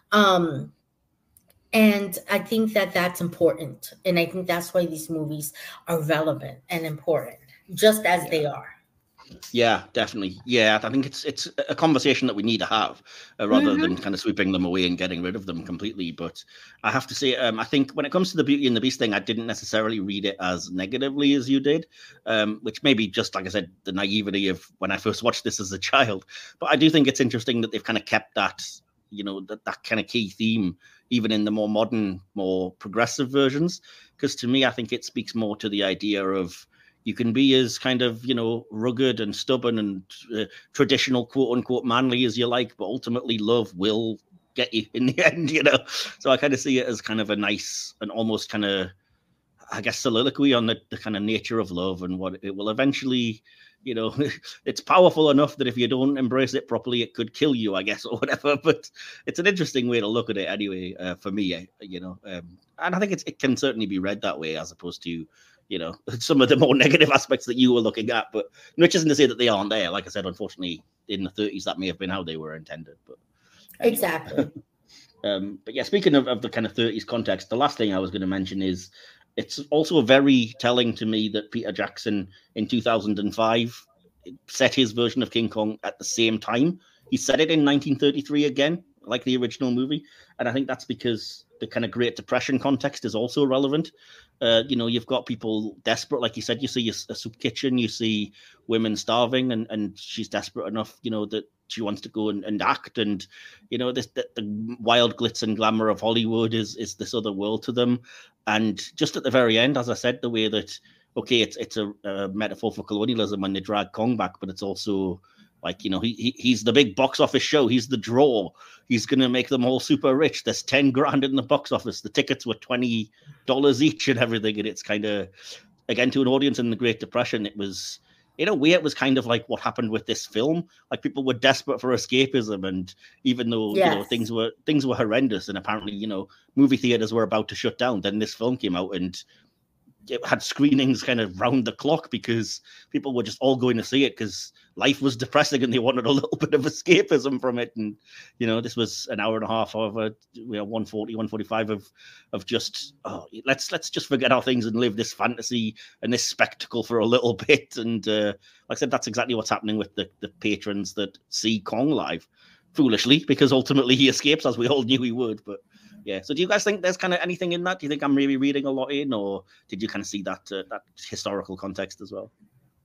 And I think that that's important. And I think that's why these movies are relevant and important, just as they are. Yeah, definitely. Yeah, I think it's a conversation that we need to have, rather than kind of sweeping them away and getting rid of them completely. But I have to say, I think when it comes to the Beauty and the Beast thing, I didn't necessarily read it as negatively as you did, which may be just, like I said, the naivety of when I first watched this as a child. But I do think it's interesting that they've kind of kept that, that kind of key theme, even in the more modern, more progressive versions. Because to me, I think it speaks more to the idea of, you can be as kind of, rugged and stubborn and traditional, quote unquote, manly as you like, but ultimately love will get you in the end, So I kind of see it as kind of a nice and almost kind of, I guess, soliloquy on the kind of nature of love and what it will eventually, it's powerful enough that if you don't embrace it properly, it could kill you, I guess, or whatever. But it's an interesting way to look at it anyway, for me, and I think it can certainly be read that way, as opposed to, some of the more negative aspects that you were looking at, but which isn't to say that they aren't there. Like I said, unfortunately, in the 30s, that may have been how they were intended. But anyway. Exactly. But yeah, speaking of the kind of 30s context, the last thing I was going to mention is it's also very telling to me that Peter Jackson in 2005 set his version of King Kong at the same time. He set it in 1933 again, like the original movie. And I think that's because the kind of Great Depression context is also relevant. You've got people desperate, like you said, you see a soup kitchen, you see women starving, and she's desperate enough, that she wants to go and act. And, the wild glitz and glamour of Hollywood is this other world to them. And just at the very end, as I said, the way that, okay, it's a metaphor for colonialism when they drag Kong back, but it's also like, he's the big box office show. He's the draw. He's going to make them all super rich. There's 10 grand in the box office. The tickets were $20 each and everything. And it's kind of, again, to an audience in the Great Depression, it was, in a way, it was kind of like what happened with this film. Like, people were desperate for escapism. And even though, things were horrendous, and apparently, movie theaters were about to shut down, then this film came out and it had screenings kind of round the clock because people were just all going to see it because life was depressing and they wanted a little bit of escapism from it. And, this was an hour and a half, however, 140, 145 of just, let's just forget our things and live this fantasy and this spectacle for a little bit. And like I said, that's exactly what's happening with the patrons that see Kong live, foolishly, because ultimately he escapes, as we all knew he would. But yeah, so do you guys think there's kind of anything in that? Do you think I'm maybe reading a lot in, or did you kind of see that that historical context as well?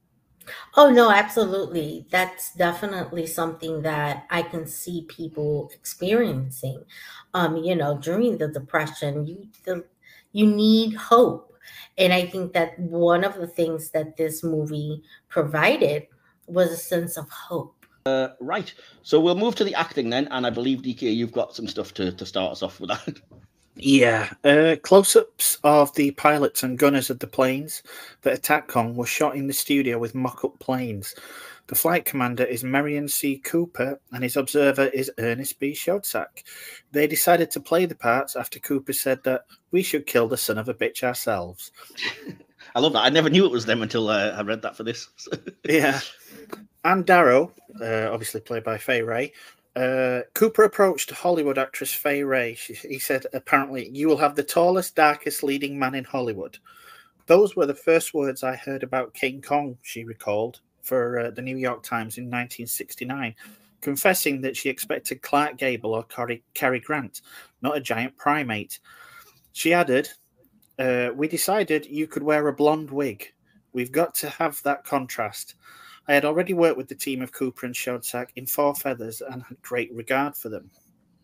Oh, no, absolutely. That's definitely something that I can see people experiencing. During the Depression, you need hope. And I think that one of the things that this movie provided was a sense of hope. Right. So we'll move to the acting then, and I believe, DK, you've got some stuff to start us off with that. Yeah, close-ups of the pilots and gunners of the planes that attacked Kong were shot in the studio with mock-up planes. The flight commander is Merian C. Cooper, and his observer is Ernest B. Schoedsack. They decided to play the parts after Cooper said that we should kill the son of a bitch ourselves. I love that. I never knew it was them until I read that for this. Yeah. Anne Darrow, obviously played by Fay Wray, Cooper approached Hollywood actress Fay Wray. He said, apparently, you will have the tallest, darkest leading man in Hollywood. Those were the first words I heard about King Kong, she recalled, for the New York Times in 1969, confessing that she expected Clark Gable or Cary Grant, not a giant primate. She added, we decided you could wear a blonde wig. We've got to have that contrast. I had already worked with the team of Cooper and Schoedsack in Four Feathers and had great regard for them.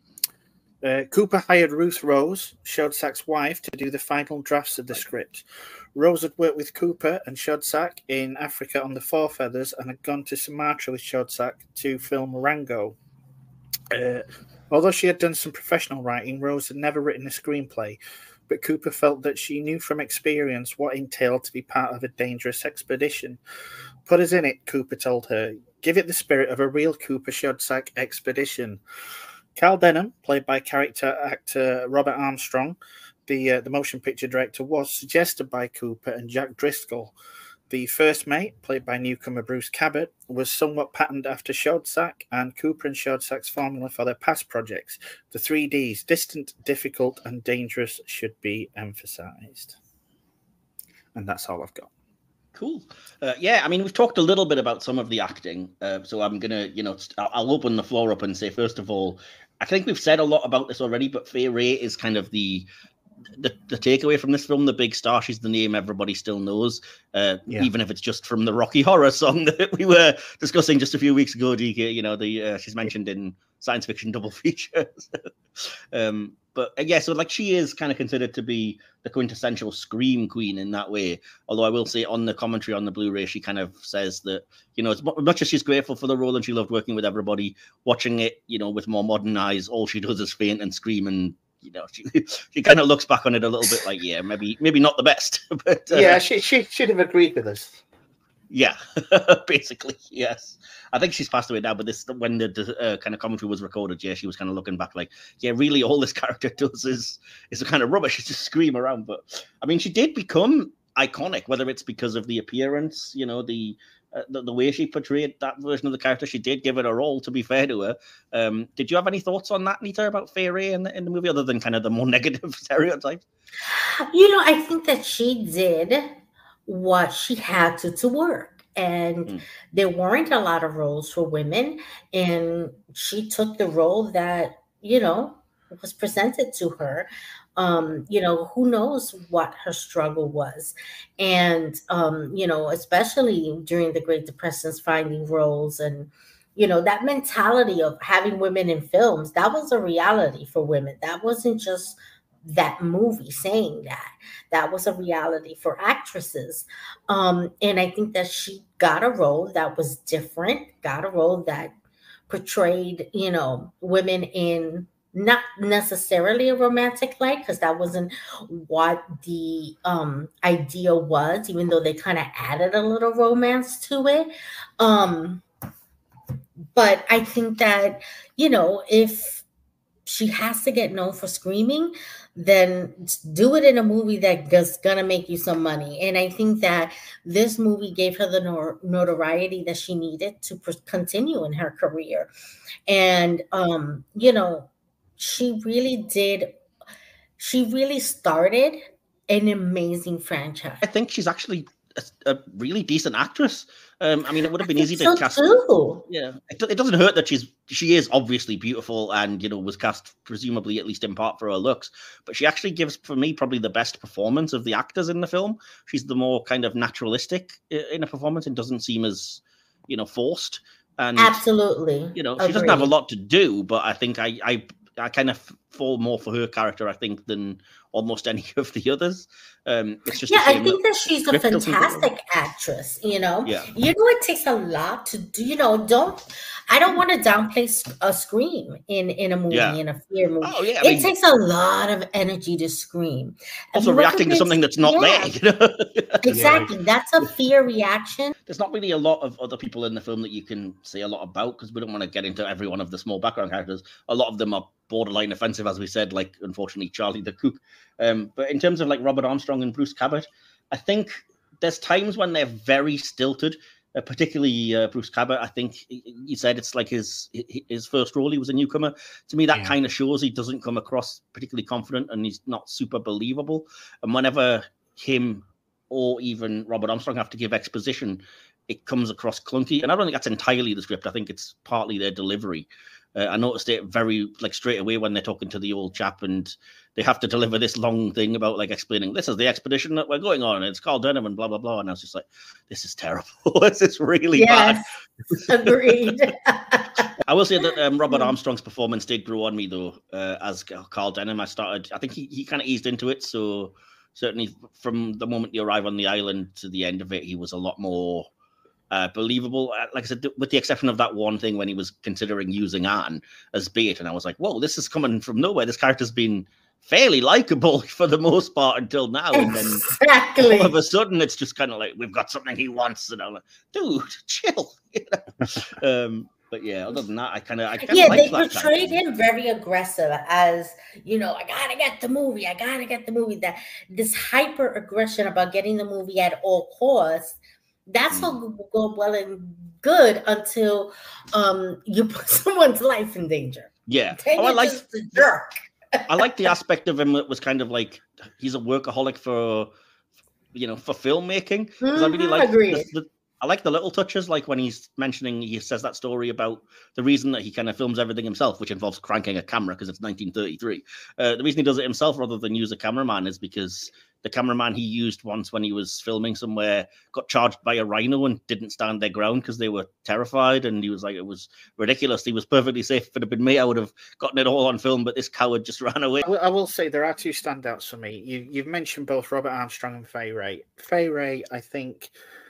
Cooper hired Ruth Rose, Schoedsack's wife, to do the final drafts of the script. Rose had worked with Cooper and Schoedsack in Africa on the Four Feathers and had gone to Sumatra with Schoedsack to film Rango. Although she had done some professional writing, Rose had never written a screenplay, but Cooper felt that she knew from experience what entailed to be part of a dangerous expedition. Put us in it, Cooper told her. Give it the spirit of a real Cooper Schoedsack expedition. Carl Denham, played by character actor Robert Armstrong, the motion picture director, was suggested by Cooper and Jack Driscoll. The first mate, played by newcomer Bruce Cabot, was somewhat patterned after Schoedsack, and Cooper and Schoedsack's formula for their past projects, the 3Ds, distant, difficult, and dangerous, should be emphasized. And that's all I've got. Cool. Yeah, I mean, we've talked a little bit about some of the acting, so I'm going to, I'll open the floor up and say, first of all, I think we've said a lot about this already, but Fay Wray is kind of the takeaway from this film, the big star. She's the name everybody still knows, even if it's just from the Rocky Horror song that we were discussing just a few weeks ago, DK, she's mentioned in science fiction double features. But yeah, so like she is kind of considered to be the quintessential scream queen in that way. Although I will say on the commentary on the Blu-ray, she kind of says that, as much as she's grateful for the role and she loved working with everybody, watching it, with more modern eyes, all she does is faint and scream, and she kind of looks back on it a little bit like, yeah, maybe not the best. But yeah, she'd have agreed with us. Yeah, basically, yes. I think she's passed away now, but when the kind of commentary was recorded, yeah, she was kind of looking back like, yeah, really all this character does is a kind of rubbish. She just scream around. But I mean, she did become iconic, whether it's because of the appearance, the way she portrayed that version of the character. She did give it a role, to be fair to her. Did you have any thoughts on that, Nita, about Fay Wray in the movie, other than kind of the more negative stereotypes? I think that she did what she had to work. And there weren't a lot of roles for women. And she took the role that, was presented to her. Who knows what her struggle was. And, especially during the Great Depression's finding roles and, that mentality of having women in films, that was a reality for women. That wasn't just that movie saying that was a reality for actresses. And I think that she got a role that was different, got a role that portrayed, women in not necessarily a romantic light, because that wasn't what the idea was, even though they kind of added a little romance to it. But I think that, if she has to get known for screaming, then do it in a movie that's gonna make you some money. And I think that this movie gave her the notoriety that she needed to continue in her career. And she really started an amazing franchise. I think she's actually a really decent actress. I mean, it would have been easy to cast. Too. Yeah, it doesn't hurt that she is obviously beautiful and was cast presumably at least in part for her looks. But she actually gives, for me, probably the best performance of the actors in the film. She's the more kind of naturalistic in a performance and doesn't seem as forced. And absolutely, she doesn't have a lot to do, but I think I kind of fall more for her character, I think, than almost any of the others. It's just I think that she's a fantastic actress. Yeah. It takes a lot to do. I don't want to downplay a scream in a movie, in a fear movie. Oh, yeah, it takes a lot of energy to scream. Also, reacting to something that's not there. Exactly, that's a fear reaction. There's not really a lot of other people in the film that you can say a lot about, because we don't want to get into every one of the small background characters. A lot of them are borderline offensive, as we said, like, unfortunately, Charlie the Cook. But in terms of like Robert Armstrong and Bruce Cabot, I think there's times when they're very stilted, particularly Bruce Cabot. I think he said it's like his first role. He was a newcomer. To me, that kind of shows he doesn't come across particularly confident, and he's not super believable. And whenever him or even Robert Armstrong have to give exposition, it comes across clunky. And I don't think that's entirely the script. I think it's partly their delivery. I noticed it very, like, straight away when they're talking to the old chap and they have to deliver this long thing about, like, explaining, this is the expedition that we're going on, and it's Carl Denham and blah, blah, blah. And I was just like, this is terrible. This is really bad. Agreed. I will say that Robert Armstrong's performance did grow on me, though, as Carl Denham. I think he kind of eased into it. So certainly from the moment you arrive on the island to the end of it, he was a lot more believable. Like I said, with the exception of that one thing when he was considering using Anne as bait, and I was like, whoa, this is coming from nowhere. This character's been fairly likable for the most part until now, and then all of a sudden it's just kind of like, we've got something he wants, and I'm like, dude, chill. But yeah, other than that, I kind of they portrayed him very aggressive, as I gotta get the movie. That this hyper aggression about getting the movie at all costs. That's all go well and good until you put someone's life in danger. Yeah, I like the jerk. I like the aspect of him that was kind of like he's a workaholic for filmmaking. I really like I like the little touches, like when he says that story about the reason that he kind of films everything himself, which involves cranking a camera because it's 1933. The reason he does it himself rather than use a cameraman is because the cameraman he used once when he was filming somewhere got charged by a rhino and didn't stand their ground because they were terrified. And he was like, it was ridiculous. He was perfectly safe. If it had been me, I would have gotten it all on film, but this coward just ran away. I will say there are two standouts for me. You've mentioned both Robert Armstrong and Fay Wray. Fay Wray, I think,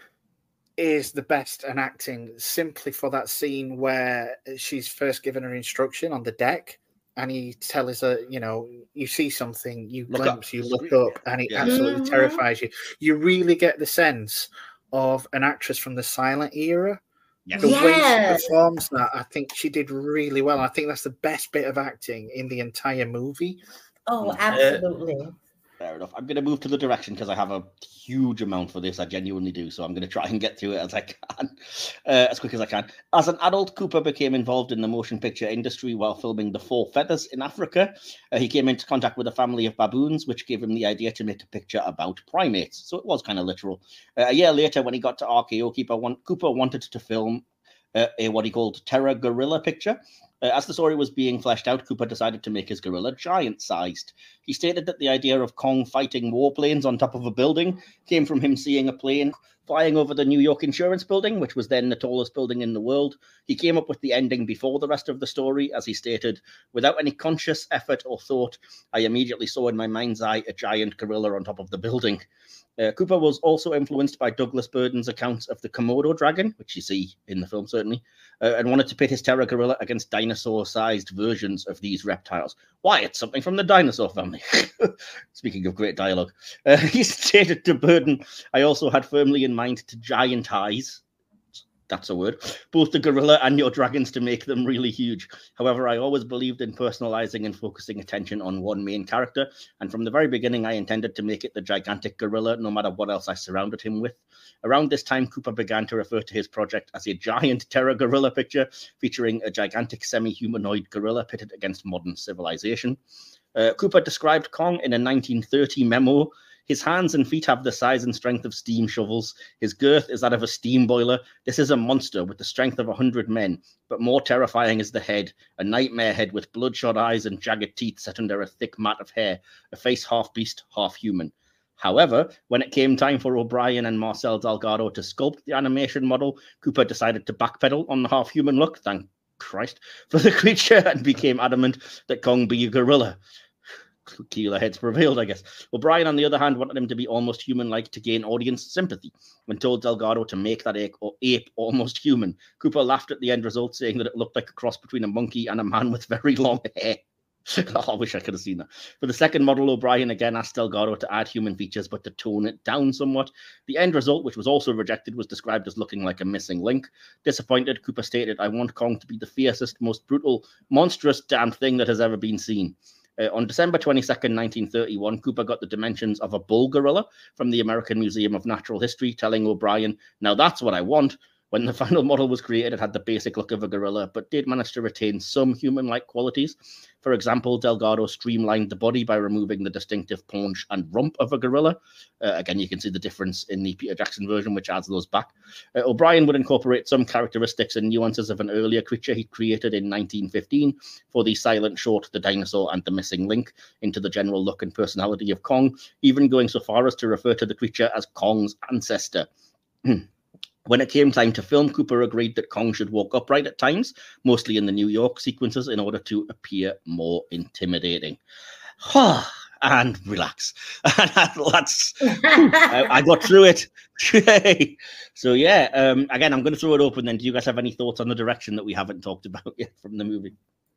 is the best at acting simply for that scene where she's first given her instruction on the deck. And he tells her, you see something, you glimpse, you look up, and it absolutely terrifies you. You really get the sense of an actress from the silent era. Yes. The way she performs that, I think she did really well. I think that's the best bit of acting in the entire movie. Oh, absolutely. Fair enough. I'm going to move to the direction because I have a huge amount for this. I genuinely do. So I'm going to try and get through it as I can, as quick as I can. As an adult, Cooper became involved in the motion picture industry while filming The Four Feathers in Africa. He came into contact with a family of baboons, which gave him the idea to make a picture about primates. So it was kind of literal. A year later, when he got to RKO, Cooper wanted to film a what he called terror gorilla picture. As the story was being fleshed out, Cooper decided to make his gorilla giant-sized. He stated that the idea of Kong fighting warplanes on top of a building came from him seeing a plane flying over the New York Insurance Building, which was then the tallest building in the world. He came up with the ending before the rest of the story, as he stated, without any conscious effort or thought, I immediately saw in my mind's eye a giant gorilla on top of the building. Cooper was also influenced by Douglas Burden's accounts of the Komodo dragon, which you see in the film, certainly, and wanted to pit his terror gorilla against dinosaur-sized versions of these reptiles. Why, it's something from the dinosaur family. Speaking of great dialogue. He stated to Burden, I also had firmly in mind to giantize, that's a word, both the gorilla and your dragons to make them really huge. However, I always believed in personalizing and focusing attention on one main character, and from the very beginning, I intended to make it the gigantic gorilla, no matter what else I surrounded him with. Around this time, Cooper began to refer to his project as a giant terror gorilla picture, featuring a gigantic semi-humanoid gorilla pitted against modern civilization. Cooper described Kong in a 1930 memo. His hands and feet have the size and strength of steam shovels. His girth is that of a steam boiler. This is a monster with the strength of 100 men, but more terrifying is the head, a nightmare head with bloodshot eyes and jagged teeth set under a thick mat of hair, a face half beast, half human. However, when it came time for O'Brien and Marcel Delgado to sculpt the animation model, Cooper decided to backpedal on the half-human look, thank Christ, for the creature and became adamant that Kong be a gorilla. Cooler heads prevailed, I guess. O'Brien, on the other hand, wanted him to be almost human-like to gain audience sympathy. When told Delgado to make that ape almost human, Cooper laughed at the end result, saying that it looked like a cross between a monkey and a man with very long hair. Oh, I wish I could have seen that. For the second model, O'Brien again asked Delgado to add human features, but to tone it down somewhat. The end result, which was also rejected, was described as looking like a missing link. Disappointed, Cooper stated, "I want Kong to be the fiercest, most brutal, monstrous damn thing that has ever been seen." On December 22nd, 1931, Cooper got the dimensions of a bull gorilla from the American Museum of Natural History, telling O'Brien, "Now that's what I want." When the final model was created, it had the basic look of a gorilla, but did manage to retain some human-like qualities. For example, Delgado streamlined the body by removing the distinctive paunch and rump of a gorilla. Again, you can see the difference in the Peter Jackson version, which adds those back. O'Brien would incorporate some characteristics and nuances of an earlier creature he created in 1915 for the silent short, the dinosaur, and the missing link into the general look and personality of Kong, even going so far as to refer to the creature as Kong's ancestor. When it came time to film, Cooper agreed that Kong should walk upright at times, mostly in the New York sequences, in order to appear more intimidating. And relax. That's I got through it. So yeah, again, I'm going to throw it open then. Do you guys have any thoughts on the direction that we haven't talked about yet from the movie?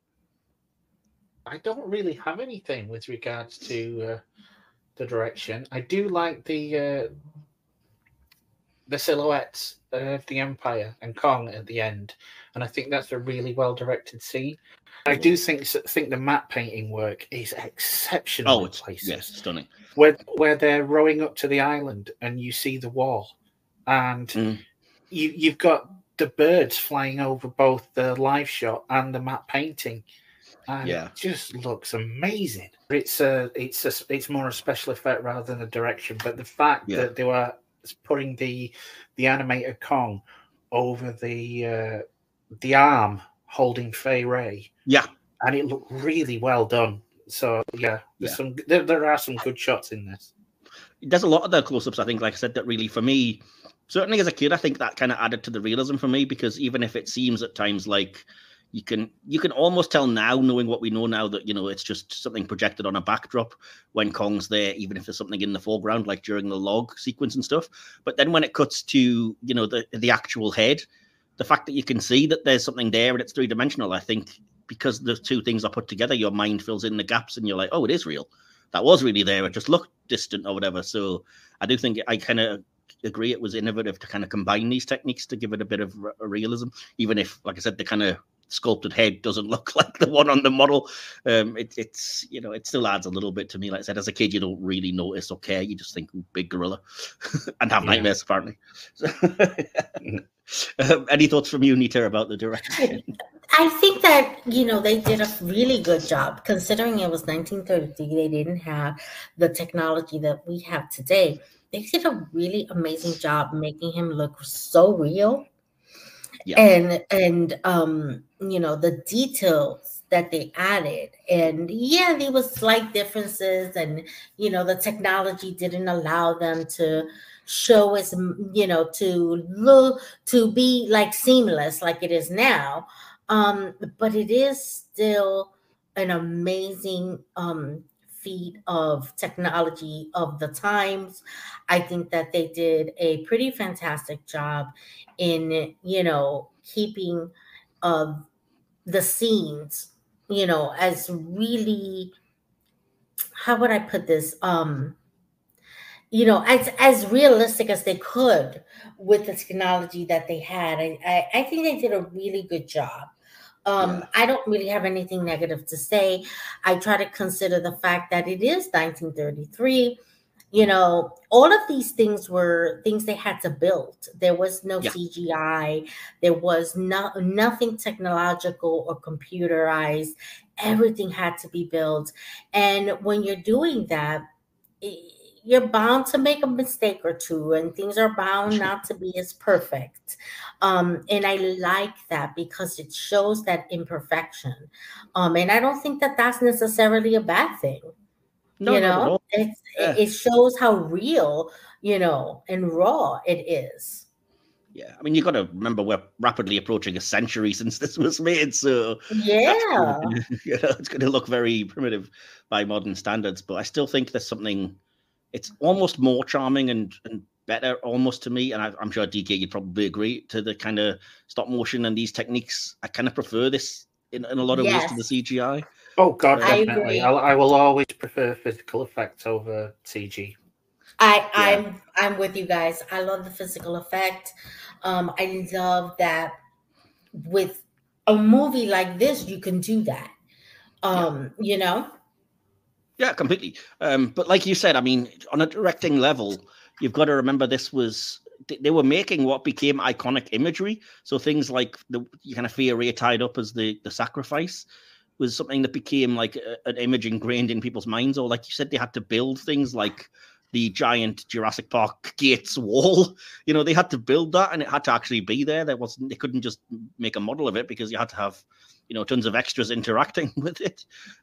I don't really have anything with regards to the direction. I do like the silhouettes of the Empire and Kong at the end, and I think that's a really well-directed scene. I do think the matte painting work is exceptional. Oh, it's stunning. Where they're rowing up to the island and you see the wall, and you've got the birds flying over both the live shot and the matte painting, and it just looks amazing. It's more a special effect rather than a direction, but the fact that they were putting the animated Kong over the arm holding Fay Ray, and it looked really well done. So there are some good shots in this. There's a lot of the close-ups, I think, like I said, that really, for me, certainly as a kid, I think that kind of added to the realism for me, because even if it seems at times like you can almost tell now, knowing what we know now, that, you know, it's just something projected on a backdrop when Kong's there, even if there's something in the foreground, like during the log sequence and stuff. But then when it cuts to, you know, the actual head, the fact that you can see that there's something there and it's three-dimensional, I think, because the two things are put together, your mind fills in the gaps and you're like, oh, it is real. That was really there. It just looked distant or whatever. So I do think I kind of agree it was innovative to kind of combine these techniques to give it a bit of realism, even if, like I said, the kind of sculpted head doesn't look like the one on the model. It's you know, it still adds a little bit to me. Like I said, as a kid, you don't really notice or care. You just think, big gorilla, and have nightmares, apparently. So, any thoughts from you, Nita, about the direction? I think that, you know, they did a really good job, considering it was 1933. They didn't have the technology that we have today. They did a really amazing job making him look so real. And you know, the details that they added, and there was slight differences, and, you know, the technology didn't allow them to show as, you know, to be like seamless like it is now, but it is still an amazing feat of technology of the times. I think that they did a pretty fantastic job in, you know, keeping the scenes, you know, as really, how would I put this? You know, as realistic as they could with the technology that they had. I think they did a really good job. I don't really have anything negative to say. I try to consider the fact that it is 1933. You know, all of these things were things they had to build. There was no CGI. There was nothing technological or computerized. Everything had to be built. And when you're doing that, you're bound to make a mistake or two, and things are bound not to be as perfect. And I like that because it shows that imperfection. And I don't think that that's necessarily a bad thing. No, you know, it shows how real, you know, and raw it is. Yeah, I mean, you got to remember we're rapidly approaching a century since this was made, so Yeah. it's going to look very primitive by modern standards. But I still think there's something. It's almost more charming and better, almost to me. And I'm sure DK, you'd probably agree to the kind of stop motion and these techniques. I kind of prefer this in a lot of ways to the CGI. Oh God, I definitely. agree. I will always prefer physical effects over CG. I'm with you guys. I love the physical effect. I love that with a movie like this, you can do that. You know? Yeah, completely. But like you said, I mean, on a directing level, you've got to remember this was they were making what became iconic imagery. So things like the kind of Fay Wray tied up as the sacrifice was something that became like an image ingrained in people's minds. Or like you said, they had to build things like the giant Jurassic Park gates wall. You know, they had to build that, and it had to actually be there. They couldn't just make a model of it because you had to have, you know, tons of extras interacting with it.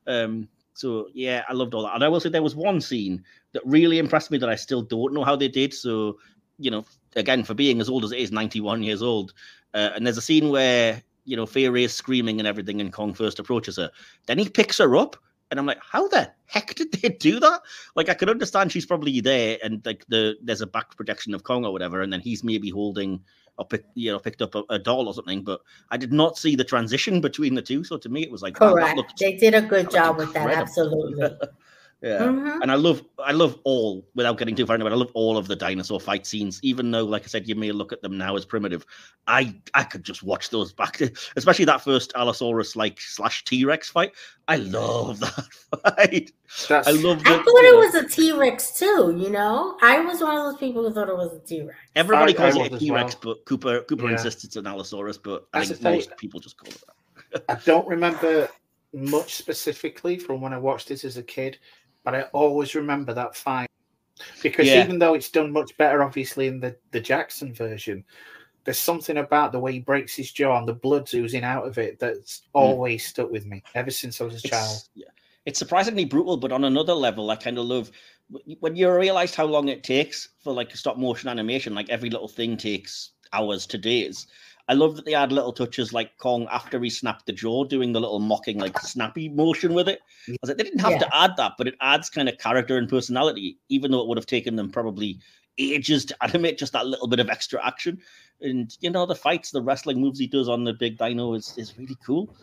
So yeah, I loved all that. And I will say there was one scene that really impressed me that I still don't know how they did. So, you know, again, for being as old as it is, 91 years old, and there's a scene where, you know, Fay Wray is screaming and everything, and Kong first approaches her. Then he picks her up, and I'm like, how the heck did they do that? Like, I could understand she's probably there, and like there's a back projection of Kong or whatever, and then he's maybe holding or picked up a doll or something. But I did not see the transition between the two. So to me, it was like, correct. Wow, they did a good job with that. Absolutely. Yeah, Mhm. and I love all, without getting too far into it, I love all of the dinosaur fight scenes, even though, like I said, you may look at them now as primitive. I could just watch those back, especially that first Allosaurus / T-Rex fight. I love that fight. I love. I thought it was a T-Rex too. You know, I was one of those people who thought it was a T-Rex. Everybody calls it a T-Rex, but Cooper insists it's an Allosaurus. But I think most people just call it that. I don't remember much specifically from when I watched this as a kid, but I always remember that fight because even though it's done much better, obviously, in the Jackson version, there's something about the way he breaks his jaw and the blood's oozing out of it that's always stuck with me ever since I was a child. Yeah. It's surprisingly brutal, but on another level, I kind of love when you realize how long it takes for like stop motion animation. Like every little thing takes hours to days. I love that they add little touches like Kong after he snapped the jaw, doing the little mocking, like snappy motion with it. I was like, they didn't have to add that, but it adds kind of character and personality, even though it would have taken them probably ages to animate just that little bit of extra action. And, you know, the fights, the wrestling moves he does on the big dino is really cool.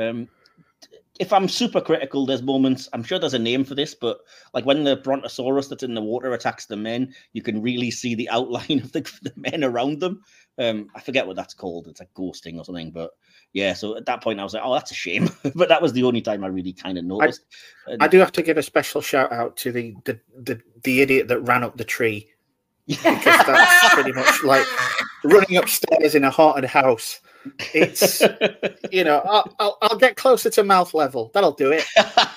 If I'm super critical, there's moments, I'm sure there's a name for this, but like when the Brontosaurus that's in the water attacks the men, you can really see the outline of the men around them. I forget what that's called. It's like ghosting or something. But yeah, so at that point I was like, oh, that's a shame. But that was the only time I really kind of noticed. I do have to give a special shout out to the idiot that ran up the tree. Because that's pretty much like running upstairs in a haunted house. It's, you know, I'll get closer to mouth level. That'll do it.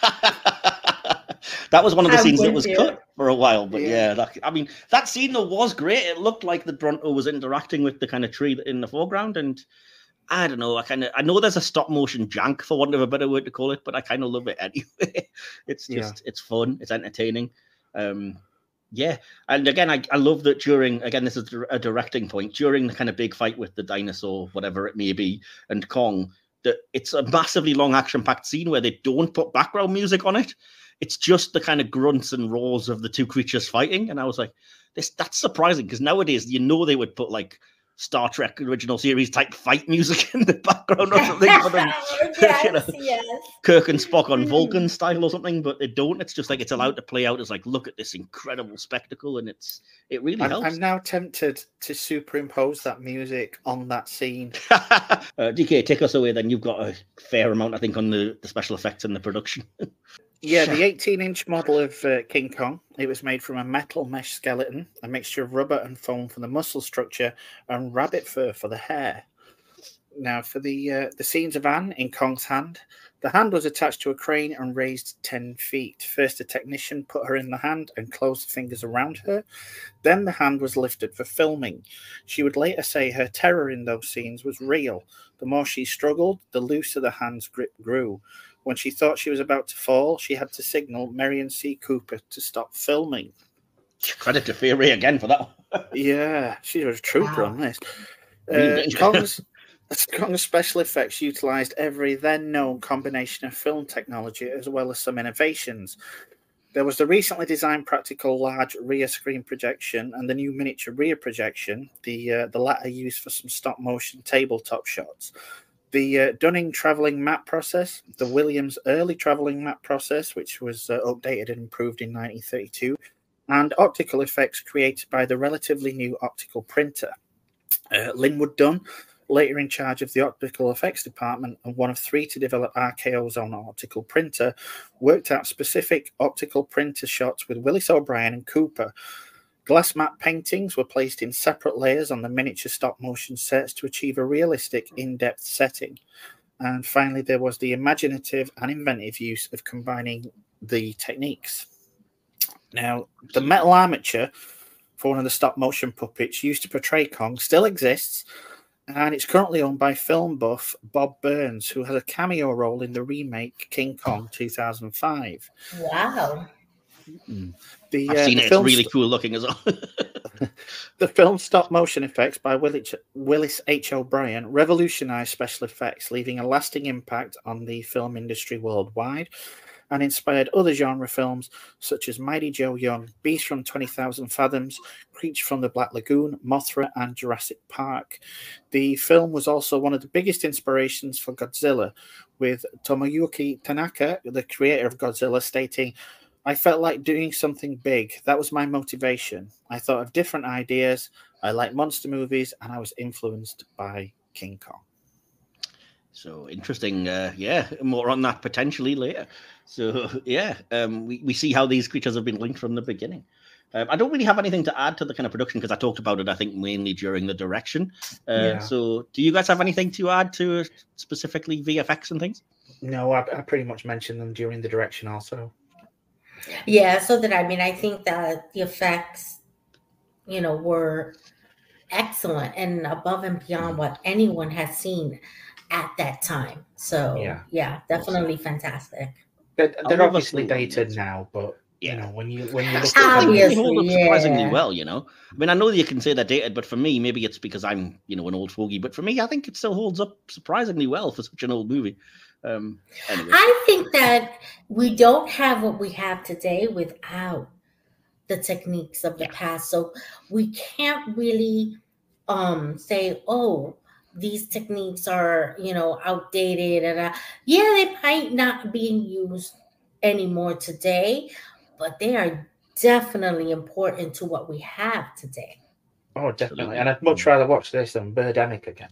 That was one of the scenes that was cut for a while, but I mean, that scene though was great. It looked like the Bronto was interacting with the kind of tree in the foreground, and I don't know. I know there's a stop motion jank, for want of a better word to call it, but I kind of love it anyway. It's just it's fun, it's entertaining. Yeah, and again, I love that again, this is a directing point, during the kind of big fight with the dinosaur, whatever it may be, and Kong, that it's a massively long action-packed scene where they don't put background music on it. It's just the kind of grunts and roars of the two creatures fighting, and I was like, that's surprising, because nowadays, you know, they would put like Star Trek original series type fight music in the background or something for them. Kirk and Spock on Vulcan style or something, but they don't. It's just like it's allowed to play out as like, look at this incredible spectacle, and it really helps. I'm now tempted to superimpose that music on that scene. DK, take us away then. You've got a fair amount, I think, on the special effects and the production. Yeah, the 18-inch model of King Kong. It was made from a metal mesh skeleton, a mixture of rubber and foam for the muscle structure, and rabbit fur for the hair. Now, for the scenes of Anne in Kong's hand, the hand was attached to a crane and raised 10 feet. First, a technician put her in the hand and closed the fingers around her. Then the hand was lifted for filming. She would later say her terror in those scenes was real. The more she struggled, the looser the hand's grip grew. When she thought she was about to fall, she had to signal Merian C. Cooper to stop filming. Credit to Fay Wray again for that. Yeah, she was a trooper on this. Real danger. Kong's special effects utilized every then known combination of film technology as well as some innovations. There was the recently designed practical large rear screen projection and the new miniature rear projection, the latter used for some stop motion tabletop shots. The Dunning traveling map process, the Williams early traveling map process, which was updated and improved in 1932, and optical effects created by the relatively new optical printer. Linwood Dunn, later in charge of the optical effects department and one of 3 to develop RKO's own optical printer, worked out specific optical printer shots with Willis O'Brien and Cooper. Glass matte paintings were placed in separate layers on the miniature stop-motion sets to achieve a realistic, in-depth setting. And finally, there was the imaginative and inventive use of combining the techniques. Now, the metal armature for one of the stop-motion puppets used to portray Kong still exists, and it's currently owned by film buff Bob Burns, who has a cameo role in the remake King Kong 2005. Wow. I've seen it. It's really cool looking as well. The film stop motion effects by Willis H. O'Brien revolutionized special effects, leaving a lasting impact on the film industry worldwide, and inspired other genre films such as Mighty Joe Young, Beast from 20,000 Fathoms, Creature from the Black Lagoon, Mothra, and Jurassic Park. The film was also one of the biggest inspirations for Godzilla, with Tomoyuki Tanaka, the creator of Godzilla, stating, "I felt like doing something big. That was my motivation. I thought of different ideas. I like monster movies, and I was influenced by King Kong." So interesting. More on that potentially later. So we see how these creatures have been linked from the beginning. I don't really have anything to add to the kind of production because I talked about it, I think, mainly during the direction. So do you guys have anything to add to specifically VFX and things? No, I pretty much mentioned them during the direction also. Yeah, so that I think that the effects, were excellent and above and beyond what anyone has seen at that time. So yeah definitely fantastic. They're obviously dated now, but when you look at them, they hold up surprisingly well. I know you can say they're dated, but for me, maybe it's because I'm an old fogey. But for me, I think it still holds up surprisingly well for such an old movie. Anyway. I think that we don't have what we have today without the techniques of the past. So we can't really say, oh, these techniques are, outdated. And they might not be used anymore today, but they are definitely important to what we have today. Oh, definitely. And I'd much rather watch this than Birdemic again.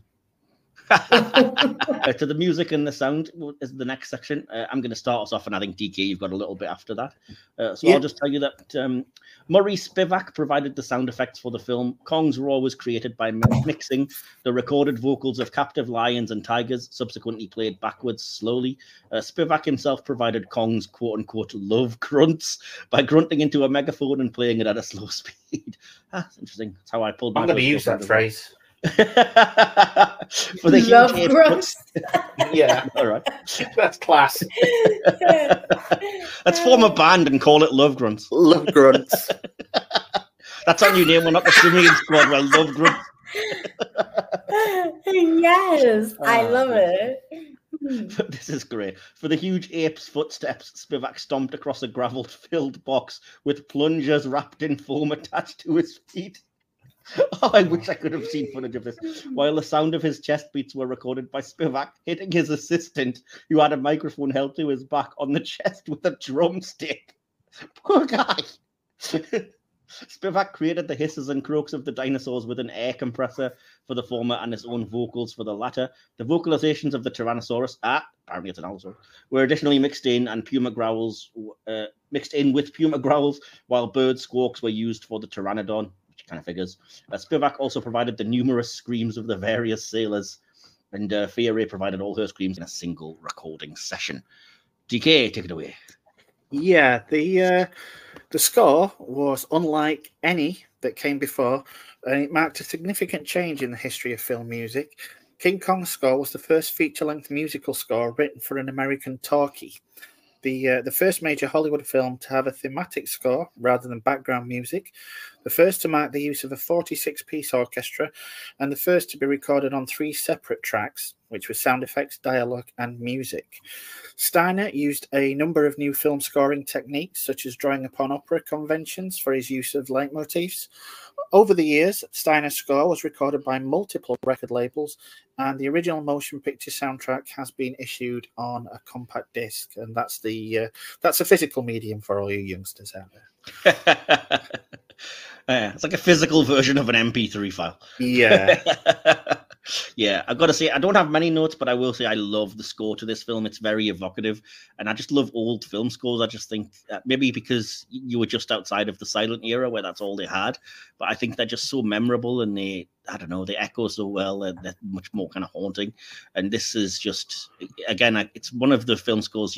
To the music and the sound is the next section. I'm going to start us off, and I think DK, you've got a little bit after that. I'll just tell you that Murray Spivak provided the sound effects for the film. Kong's Roar was created by mixing the recorded vocals of captive lions and tigers, subsequently played backwards slowly. Spivak himself provided Kong's quote-unquote love grunts by grunting into a megaphone and playing it at a slow speed. That's interesting. That's how I pulled my... I'm going to use that phrase. For the love grunts. Yeah, all right. That's class. Let's form a band and call it Love Grunts. Love Grunts. That's our new name. We're not the Simian Squad. We're Love Grunts. Yes, I love it. This is great. For the huge ape's footsteps, Spivak stomped across a gravel-filled box with plungers wrapped in foam attached to his feet. Oh, I wish I could have seen footage of this. While the sound of his chest beats were recorded by Spivak hitting his assistant, who had a microphone held to his back, on the chest with a drumstick. Poor guy. Spivak created the hisses and croaks of the dinosaurs with an air compressor for the former and his own vocals for the latter. The vocalizations of the Tyrannosaurus, apparently it's an allosaurus, were additionally mixed in with puma growls, while bird squawks were used for the Pteranodon. Kind of figures. Spivak also provided the numerous screams of the various sailors, and Fia Ray provided all her screams in a single recording session. DK, take it away. Yeah, the score was unlike any that came before, and it marked a significant change in the history of film music. King Kong's score was the first feature-length musical score written for an American talkie. The first major Hollywood film to have a thematic score rather than background music. the first to mark the use of a 46-piece orchestra, and the first to be recorded on 3 separate tracks, which were sound effects, dialogue, and music. Steiner used a number of new film scoring techniques, such as drawing upon opera conventions for his use of leitmotifs. Over the years, Steiner's score was recorded by multiple record labels, and the original motion picture soundtrack has been issued on a compact disc, and that's a physical medium for all you youngsters out there. It's like a physical version of an MP3 file. Yeah. Yeah, I've got to say, I don't have many notes, but I will say I love the score to this film. It's very evocative, and I just love old film scores. I just think maybe because you were just outside of the silent era where that's all they had, but I think they're just so memorable, and they echo so well. They're much more kind of haunting. And this is just, again, it's one of the film scores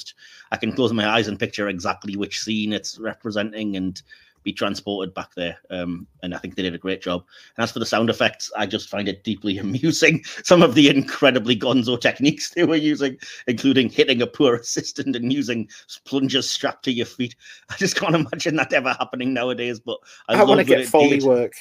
I can close my eyes and picture exactly which scene it's representing and be transported back there. And I think they did a great job. And as for the sound effects, I just find it deeply amusing. Some of the incredibly gonzo techniques they were using, including hitting a poor assistant and using plungers strapped to your feet. I just can't imagine that ever happening nowadays, but I want to get Foley work.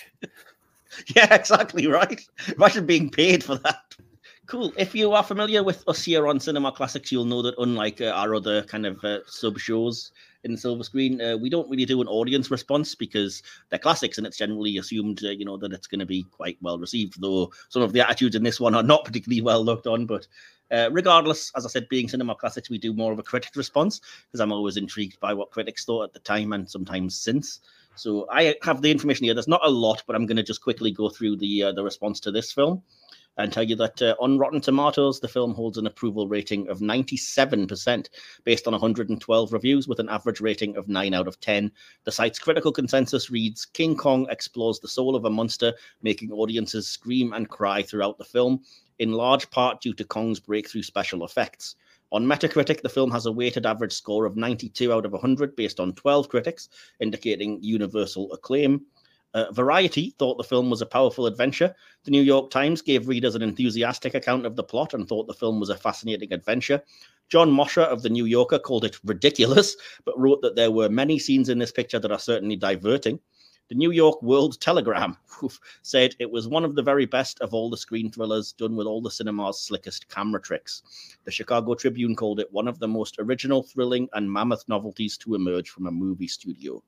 Yeah, exactly right. Imagine being paid for that. Cool. If you are familiar with us here on Cinema Classics, you'll know that unlike our other kind of sub shows in the Silver Screen, we don't really do an audience response because they're classics, and it's generally assumed, that it's going to be quite well received. Though some of the attitudes in this one are not particularly well looked on, but regardless, as I said, being Cinema Classics, we do more of a critic response because I'm always intrigued by what critics thought at the time and sometimes since. So I have the information here. There's not a lot, but I'm going to just quickly go through the response to this film and tell you that on Rotten Tomatoes, the film holds an approval rating of 97% based on 112 reviews with an average rating of 9 out of 10. The site's critical consensus reads, King Kong explores the soul of a monster, making audiences scream and cry throughout the film, in large part due to Kong's breakthrough special effects. On Metacritic, the film has a weighted average score of 92 out of 100 based on 12 critics, indicating universal acclaim. Variety thought the film was a powerful adventure. The New York Times gave readers an enthusiastic account of the plot and thought the film was a fascinating adventure. John Mosher of The New Yorker called it ridiculous, but wrote that there were many scenes in this picture that are certainly diverting. The New York World Telegram said it was one of the very best of all the screen thrillers, done with all the cinema's slickest camera tricks. The Chicago Tribune called it one of the most original, thrilling, and mammoth novelties to emerge from a movie studio.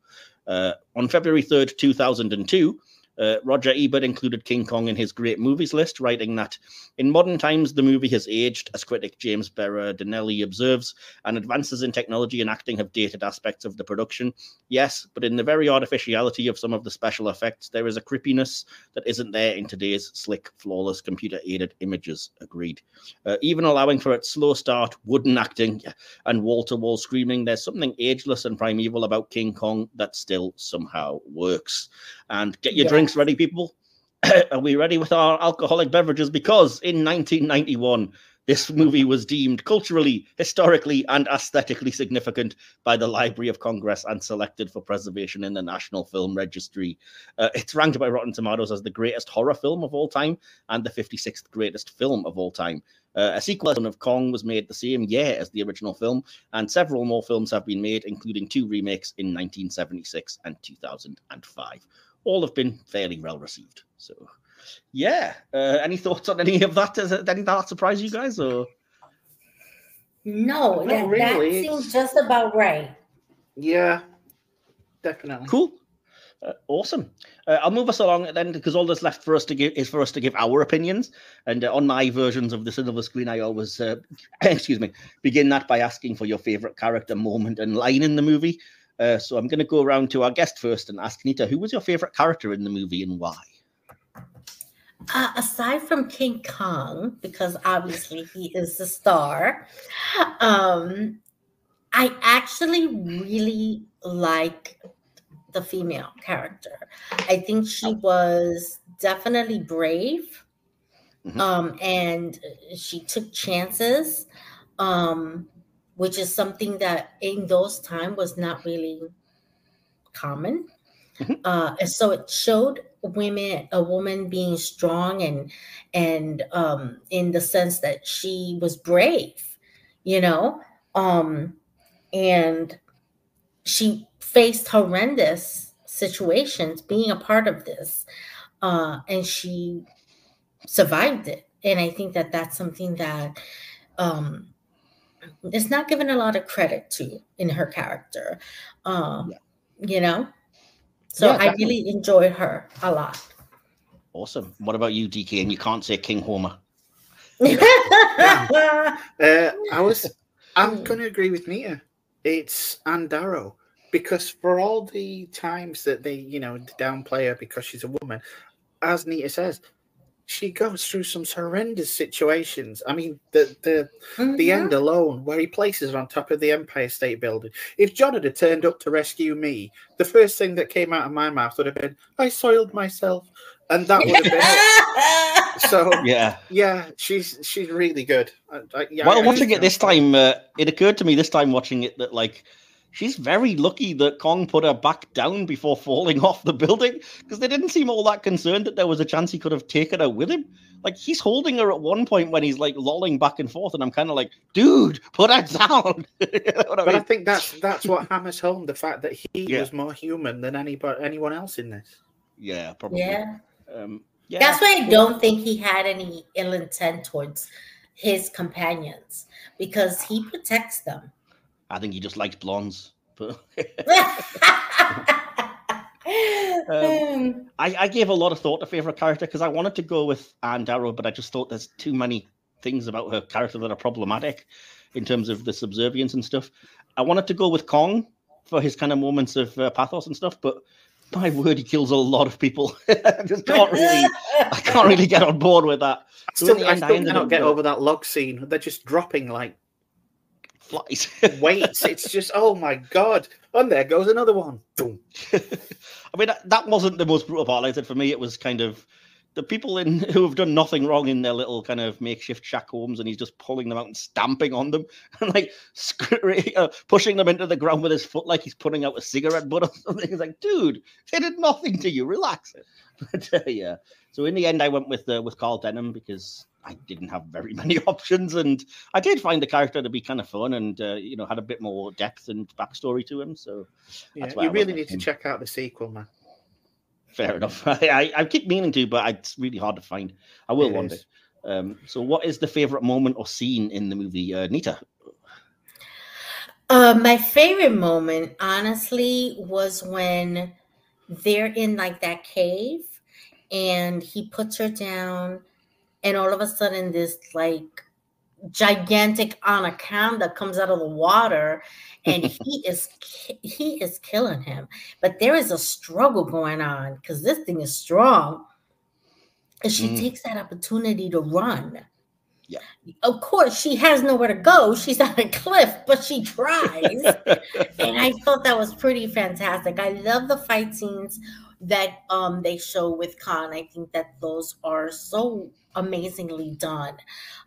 On February 3rd, 2002, Roger Ebert included King Kong in his great movies list, writing that in modern times, the movie has aged, as critic James Berardinelli observes, and advances in technology and acting have dated aspects of the production. Yes, but in the very artificiality of some of the special effects, there is a creepiness that isn't there in today's slick, flawless, computer-aided images. Agreed. Even allowing for its slow start, wooden acting, and wall-to-wall screaming, there's something ageless and primeval about King Kong that still somehow works. And get your drinks ready, people. Are we ready with our alcoholic beverages? Because in 1991, this movie was deemed culturally, historically, and aesthetically significant by the Library of Congress and selected for preservation in the National Film Registry. It's ranked by Rotten Tomatoes as the greatest horror film of all time and the 56th greatest film of all time. A sequel of Kong was made the same year as the original film, and several more films have been made, including 2 remakes in 1976 and 2005. All have been fairly well received. So, yeah. Any thoughts on any of that? Does any of that surprise you guys? Or no, that seems just about right. Yeah, definitely. Cool. Awesome. I'll move us along then, because all that's left for us to give is for us to give our opinions. And on my versions of the Silver Screen, I always, begin that by asking for your favorite character, moment, and line in the movie. So I'm going to go around to our guest first and ask Nita, who was your favorite character in the movie and why? Aside from King Kong, because obviously he is the star, I actually really like the female character. I think she was definitely brave, and she took chances, which is something that in those times was not really common. And so it showed a woman being strong and in the sense that she was brave, and she faced horrendous situations, being a part of this, and she survived it. And I think that that's something that is not given a lot of credit to in her character. Yeah. You know, so Yeah, I really enjoyed her a lot. Awesome. What about you, DK? And you can't say King Homer. I'm going to agree with Nita. It's Ann Darrow, because for all the times that they, downplay her because she's a woman, as Nita says, she goes through some horrendous situations. I mean, the end alone, where he places her on top of the Empire State Building. If John had turned up to rescue me, the first thing that came out of my mouth would have been, "I soiled myself," and that would have been it. So yeah, she's really good. While watching it this time, it occurred to me this time watching it that she's very lucky that Kong put her back down before falling off the building, because they didn't seem all that concerned that there was a chance he could have taken her with him. He's holding her at one point when he's lolling back and forth, and I'm kind of like, dude, put her down. I think that's what hammers home the fact that he was more human than anyone else in this. Yeah, probably. Yeah. That's why I don't think he had any ill intent towards his companions, because he protects them. I think he just likes blondes. I gave a lot of thought to favorite character because I wanted to go with Ann Darrow, but I just thought there's too many things about her character that are problematic in terms of the subservience and stuff. I wanted to go with Kong for his kind of moments of pathos and stuff, but my word, he kills a lot of people. I can't really get on board with that. I still cannot get over that log scene. They're just dropping flies. Weights. It's just, oh my god. And there goes another one. Boom. I mean, that wasn't the most brutal part. Like I said, for me, it was kind of the people who have done nothing wrong in their little kind of makeshift shack homes, and he's just pulling them out and stamping on them and pushing them into the ground with his foot like he's putting out a cigarette butt or something. It's like, dude, they did nothing to you. Relax. But yeah. So in the end, I went with Carl Denham because I didn't have very many options, and I did find the character to be kind of fun and had a bit more depth and backstory to him. So that's why you really need to check out the sequel, man. Fair enough. I keep meaning to, but it's really hard to find. I will one day. So what is the favorite moment or scene in the movie, Nita? My favorite moment, honestly, was when they're in that cave and he puts her down, and all of a sudden this gigantic anaconda comes out of the water, and he is killing him. But there is a struggle going on because this thing is strong. And she takes that opportunity to run. Yeah. Of course, she has nowhere to go. She's on a cliff, but she tries. And I thought that was pretty fantastic. I love the fight scenes that they show with Khan. I think that those are so amazingly done.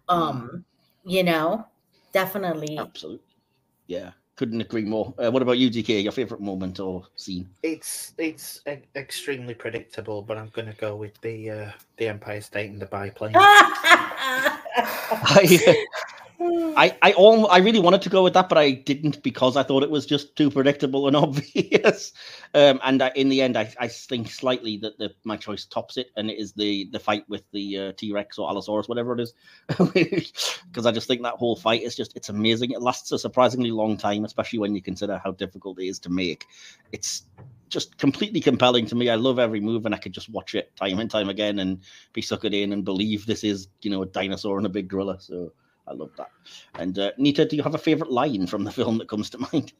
Definitely. Absolutely. Yeah. Couldn't agree more. What about you, DK? Your favorite moment or scene? It's extremely predictable, but I'm going to go with the Empire State and the biplane. I really wanted to go with that, but I didn't because I thought it was just too predictable and obvious. And in the end, I think slightly that my choice tops it, and it is the fight with the T-Rex or Allosaurus, whatever it is. Because I just think that whole fight is it's amazing. It lasts a surprisingly long time, especially when you consider how difficult it is to make. It's just completely compelling to me. I love every move, and I could just watch it time and time again and be suckered in and believe this is, a dinosaur and a big gorilla. So I love that. And Nita, do you have a favorite line from the film that comes to mind?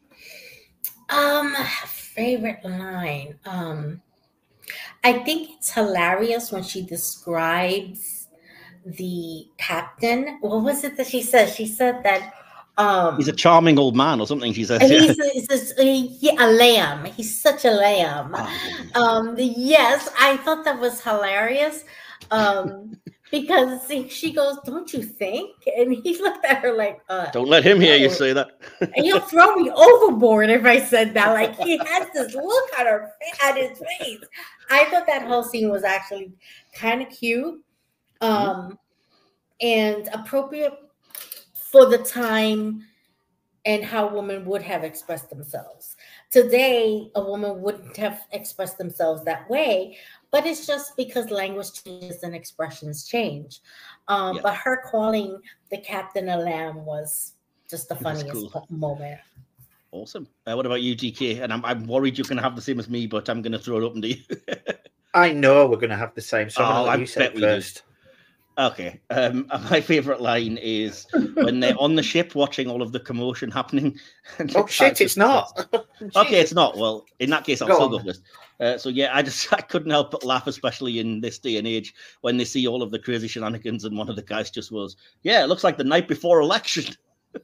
Favorite line. I think it's hilarious when she describes the captain. What was it that she said? She said that he's a charming old man or something, she says. He's a lamb. He's such a lamb. Yes, I thought that was hilarious. Because she goes, "Don't you think?" And he looked at her like, "Don't let him hear you say that." And he'll throw me overboard if I said that. He has this look at his face. I thought that whole scene was actually kind of cute, and appropriate for the time and how women would have expressed themselves. Today, a woman wouldn't have expressed themselves that way, but it's just because language changes and expressions change. But her calling the captain a lamb was just the funniest moment. Awesome. What about you, DK? And I'm worried you're going to have the same as me, but I'm going to throw it up to you. I know we're going to have the same, so I'm going to let you say it first. Okay. My favorite line is when they're on the ship watching all of the commotion happening. Oh shit! It's not. Okay, it's not. Well, in that case, I'll still go first. So yeah, I couldn't help but laugh, especially in this day and age when they see all of the crazy shenanigans, and one of the guys just was, "Yeah, it looks like the night before election."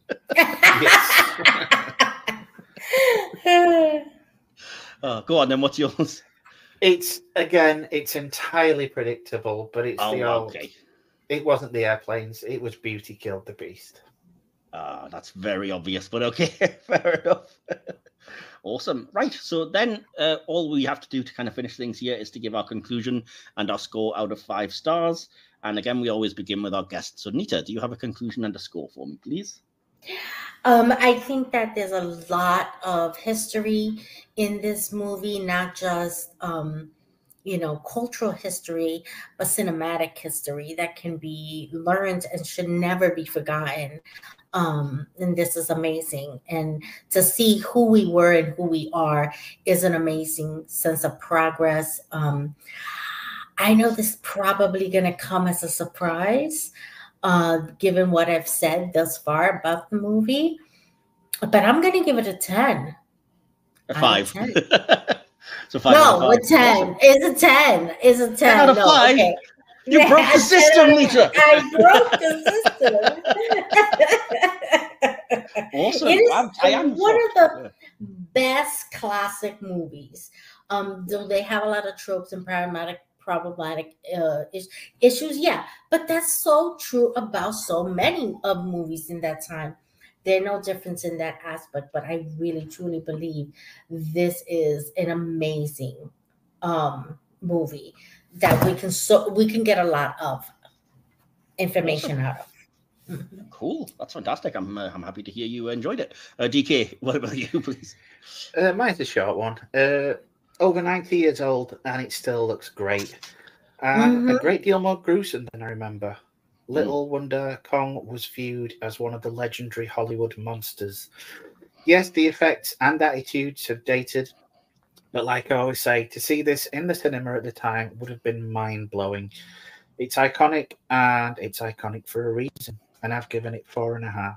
Go on then. What's yours? It's entirely predictable, but it's the old. Okay. It wasn't the airplanes. It was Beauty Killed the Beast. That's very obvious, but okay, fair enough. Awesome. Right. So then all we have to do to kind of finish things here is to give our conclusion and our score out of 5 stars. And again, we always begin with our guests. So Nita, do you have a conclusion and a score for me, please? I think that there's a lot of history in this movie, not just cultural history, but cinematic history that can be learned and should never be forgotten. And this is amazing. And to see who we were and who we are is an amazing sense of progress. I know this is probably going to come as a surprise, given what I've said thus far about the movie, but I'm going to give it a 10. A 5. So 5 no, a 10. Awesome. It's a 10. It's a 10. Out of 5. Okay. You broke the system, Lisa. I broke the system. Awesome. I am one of the best classic movies. Though they have a lot of tropes and problematic issues, yeah. But that's so true about so many of movies in that time. There's no difference in that aspect, but I really truly believe this is an amazing movie that we can get a lot of information out of. Mm-hmm. Cool, that's fantastic. I'm happy to hear you enjoyed it. DK, what about you, please? Mine's a short one. Over 90 years old, and it still looks great, and a great deal more gruesome than I remember. Little Wonder Kong was viewed as one of the legendary Hollywood monsters. Yes, the effects and attitudes have dated, but like I always say, to see this in the cinema at the time would have been mind-blowing. It's iconic, and it's iconic for a reason, and I've given it 4.5.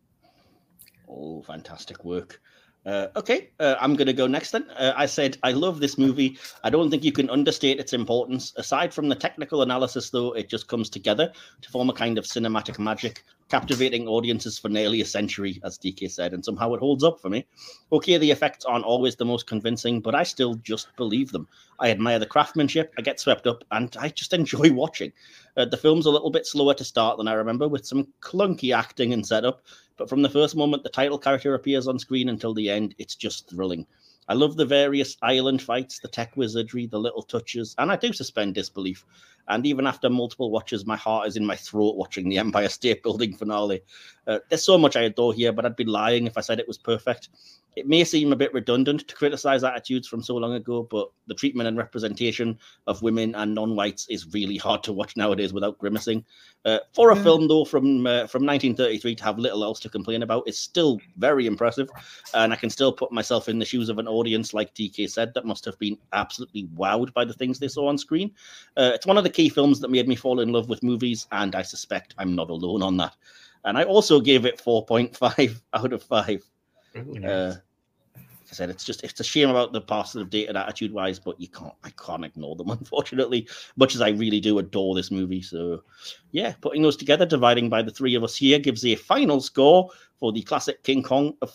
Oh, fantastic work. Okay, I'm going to go next then. I said, I love this movie. I don't think you can understate its importance. Aside from the technical analysis, though, it just comes together to form a kind of cinematic magic, captivating audiences for nearly a century, as DK said, and somehow it holds up for me. Okay, the effects aren't always the most convincing, but I still just believe them. I admire the craftsmanship, I get swept up, and I just enjoy watching. The film's a little bit slower to start than I remember, with some clunky acting and setup, but from the first moment the title character appears on screen until the end, it's just thrilling. I love the various island fights, the tech wizardry, the little touches, and I do suspend disbelief. And even after multiple watches, my heart is in my throat watching the Empire State Building finale. There's so much I adore here, but I'd be lying if I said it was perfect. It may seem a bit redundant to criticize attitudes from so long ago, but the treatment and representation of women and non-whites is really hard to watch nowadays without grimacing. For a film, though, from 1933 to have little else to complain about is still very impressive, and I can still put myself in the shoes of an audience, like DK said, that must have been absolutely wowed by the things they saw on screen. It's one of the key films that made me fall in love with movies, and I suspect I'm not alone on that. And I also gave it 4.5 out of 5. Nice. Like I said, it's a shame about the positive dated attitude wise, but I can't ignore them, unfortunately, much as I really do adore this movie. So yeah, putting those together, dividing by the 3 of us here, gives a final score for the classic King Kong of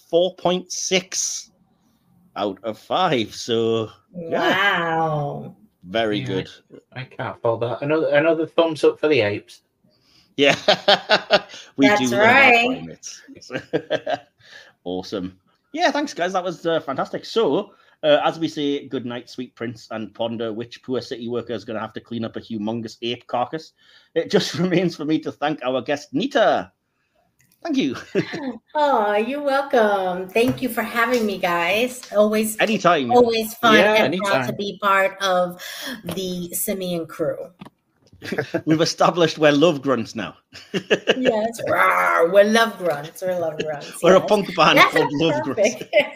4.6 out of 5. So yeah. Wow, very good. I can't fault that. Another thumbs up for the apes. Yeah, that's right. Awesome. Yeah, thanks, guys. That was fantastic. So, as we say, good night, sweet prince, and ponder which poor city worker is going to have to clean up a humongous ape carcass, it just remains for me to thank our guest, Nita. Thank you. Oh, you're welcome. Thank you for having me, guys. Always Anytime. Always fun Yeah, and proud anytime. to be part of the Simeon crew. We've established we're love grunts now. Yes, rawr, we're love grunts. We're love grunts. We're yes. a punk band That's called Love Grunts.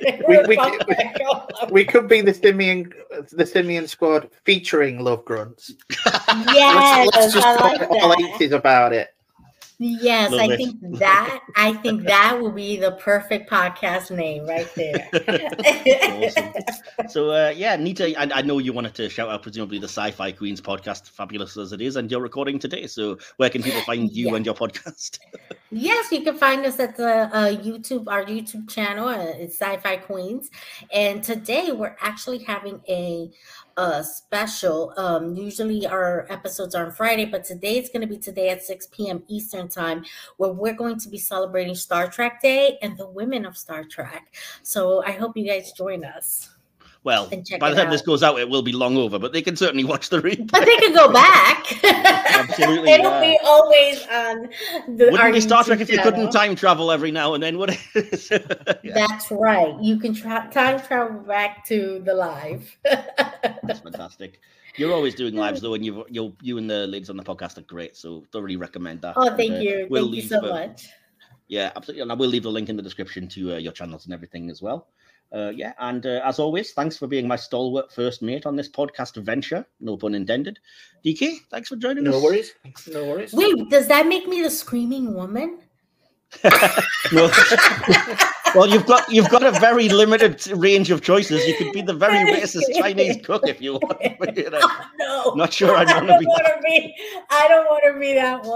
We could be the Simeon Squad featuring Love Grunts. Yes, Let's just I talk like all that. 80s about it. Yes, Love I it. think that will be the perfect podcast name right there. Awesome. So Nita, I know you wanted to shout out presumably the Sci-Fi Queens podcast, fabulous as it is, and you're recording today. So where can people find you Yeah. and your podcast? Yes, you can find us at the our YouTube channel. It's Sci-Fi Queens, and today we're actually having a special. Usually our episodes are on Friday, but today it's going to be today at 6 p.m. Eastern time, where we're going to be celebrating Star Trek Day and the women of Star Trek. So I hope you guys join us. Well, And check by the it time this out. goes out, it will be long over, but they can certainly watch the replay. But they can go back. Absolutely, It'll yeah. be always on our Wouldn't be Star Trek YouTube if you channel. couldn't time travel every now and then, would it? Yeah, That's right. You can time travel back to the live. that's fantastic. You're always doing lives though, and you and the ladies on the podcast are great. So thoroughly recommend that. Oh, And, thank you. we'll Thank you leave, so much. Yeah, absolutely. And I will leave the link in the description to your channels and everything as well. And as always, thanks for being my stalwart first mate on this podcast venture. No pun intended. DK, thanks for joining us. No worries. No worries. Wait, does that make me the screaming woman? No. Well, you've got a very limited range of choices. You could be the very racist Chinese cook if you want. But, you know, Oh, no. not sure I'd want to be. I don't want to be that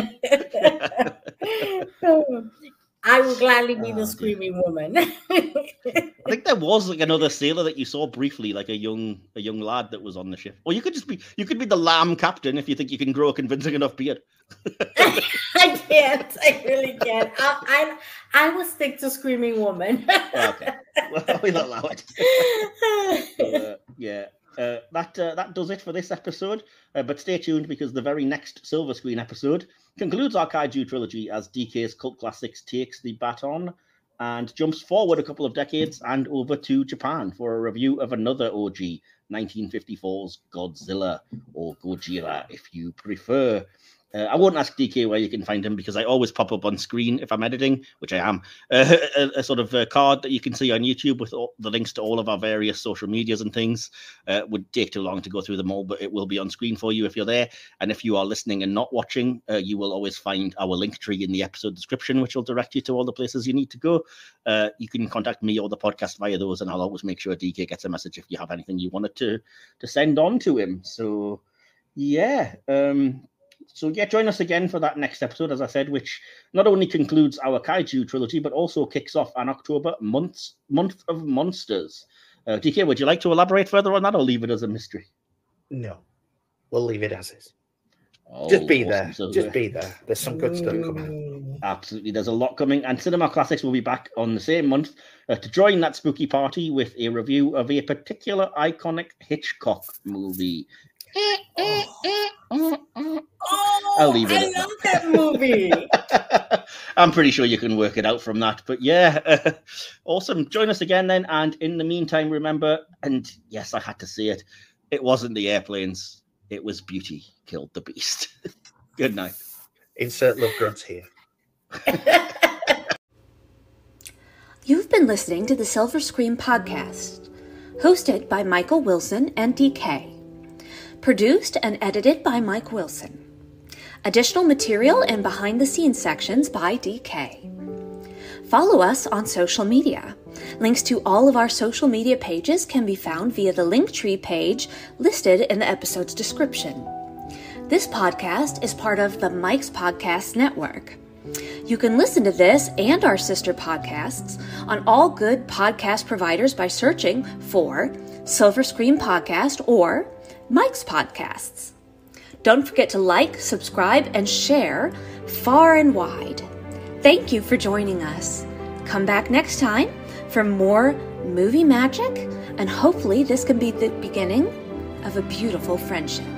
one. I would gladly be the screaming woman. I think there was like another sailor that you saw briefly, like a young lad that was on the ship. Or you could be the lamb captain if you think you can grow a convincing enough beard. I can't. I really can't. I will stick to screaming woman. Okay, well, we'll allow it. That does it for this episode. But stay tuned because the very next Silver Screen episode concludes our Kaiju trilogy as DK's Cult Classics takes the baton and jumps forward a couple of decades and over to Japan for a review of another OG, 1954's Godzilla, or Gojira if you prefer. I won't ask DK where you can find him because I always pop up on screen if I'm editing, which I am, a sort of card that you can see on YouTube with all the links to all of our various social medias and things. Would take too long to go through them all, but it will be on screen for you if you're there. And if you are listening and not watching, you will always find our link tree in the episode description, which will direct you to all the places you need to go. You can contact me or the podcast via those, and I'll always make sure DK gets a message if you have anything you wanted to send on to him. So, yeah. So join us again for that next episode, as I said, which not only concludes our Kaiju trilogy, but also kicks off an October month of monsters. DK, would you like to elaborate further on that or leave it as a mystery? No. We'll leave it as is. Oh, Just be awesome. there. So, Just be there. There's some good stuff coming. absolutely. There's a lot coming. And Cinema Classics will be back on the same month to join that spooky party with a review of a particular iconic Hitchcock movie. I'll leave it. I love that movie. I'm pretty sure you can work it out from that. But yeah, awesome. Join us again then. And in the meantime, remember, and yes, I had to say it, it wasn't the airplanes. It was Beauty killed the Beast. Good night. Insert love grunts here. You've been listening to the Silver Screen Podcast, hosted by Michael Wilson and DK. Produced and edited by Mike Wilson. Additional material and behind-the-scenes sections by DK. Follow us on social media. Links to all of our social media pages can be found via the Linktree page listed in the episode's description. This podcast is part of the Mike's Podcast Network. You can listen to this and our sister podcasts on all good podcast providers by searching for Silver Screen Podcast or Mike's Podcasts. Don't forget to like, subscribe, and share far and wide. Thank you for joining us. Come back next time for more movie magic, and hopefully this can be the beginning of a beautiful friendship.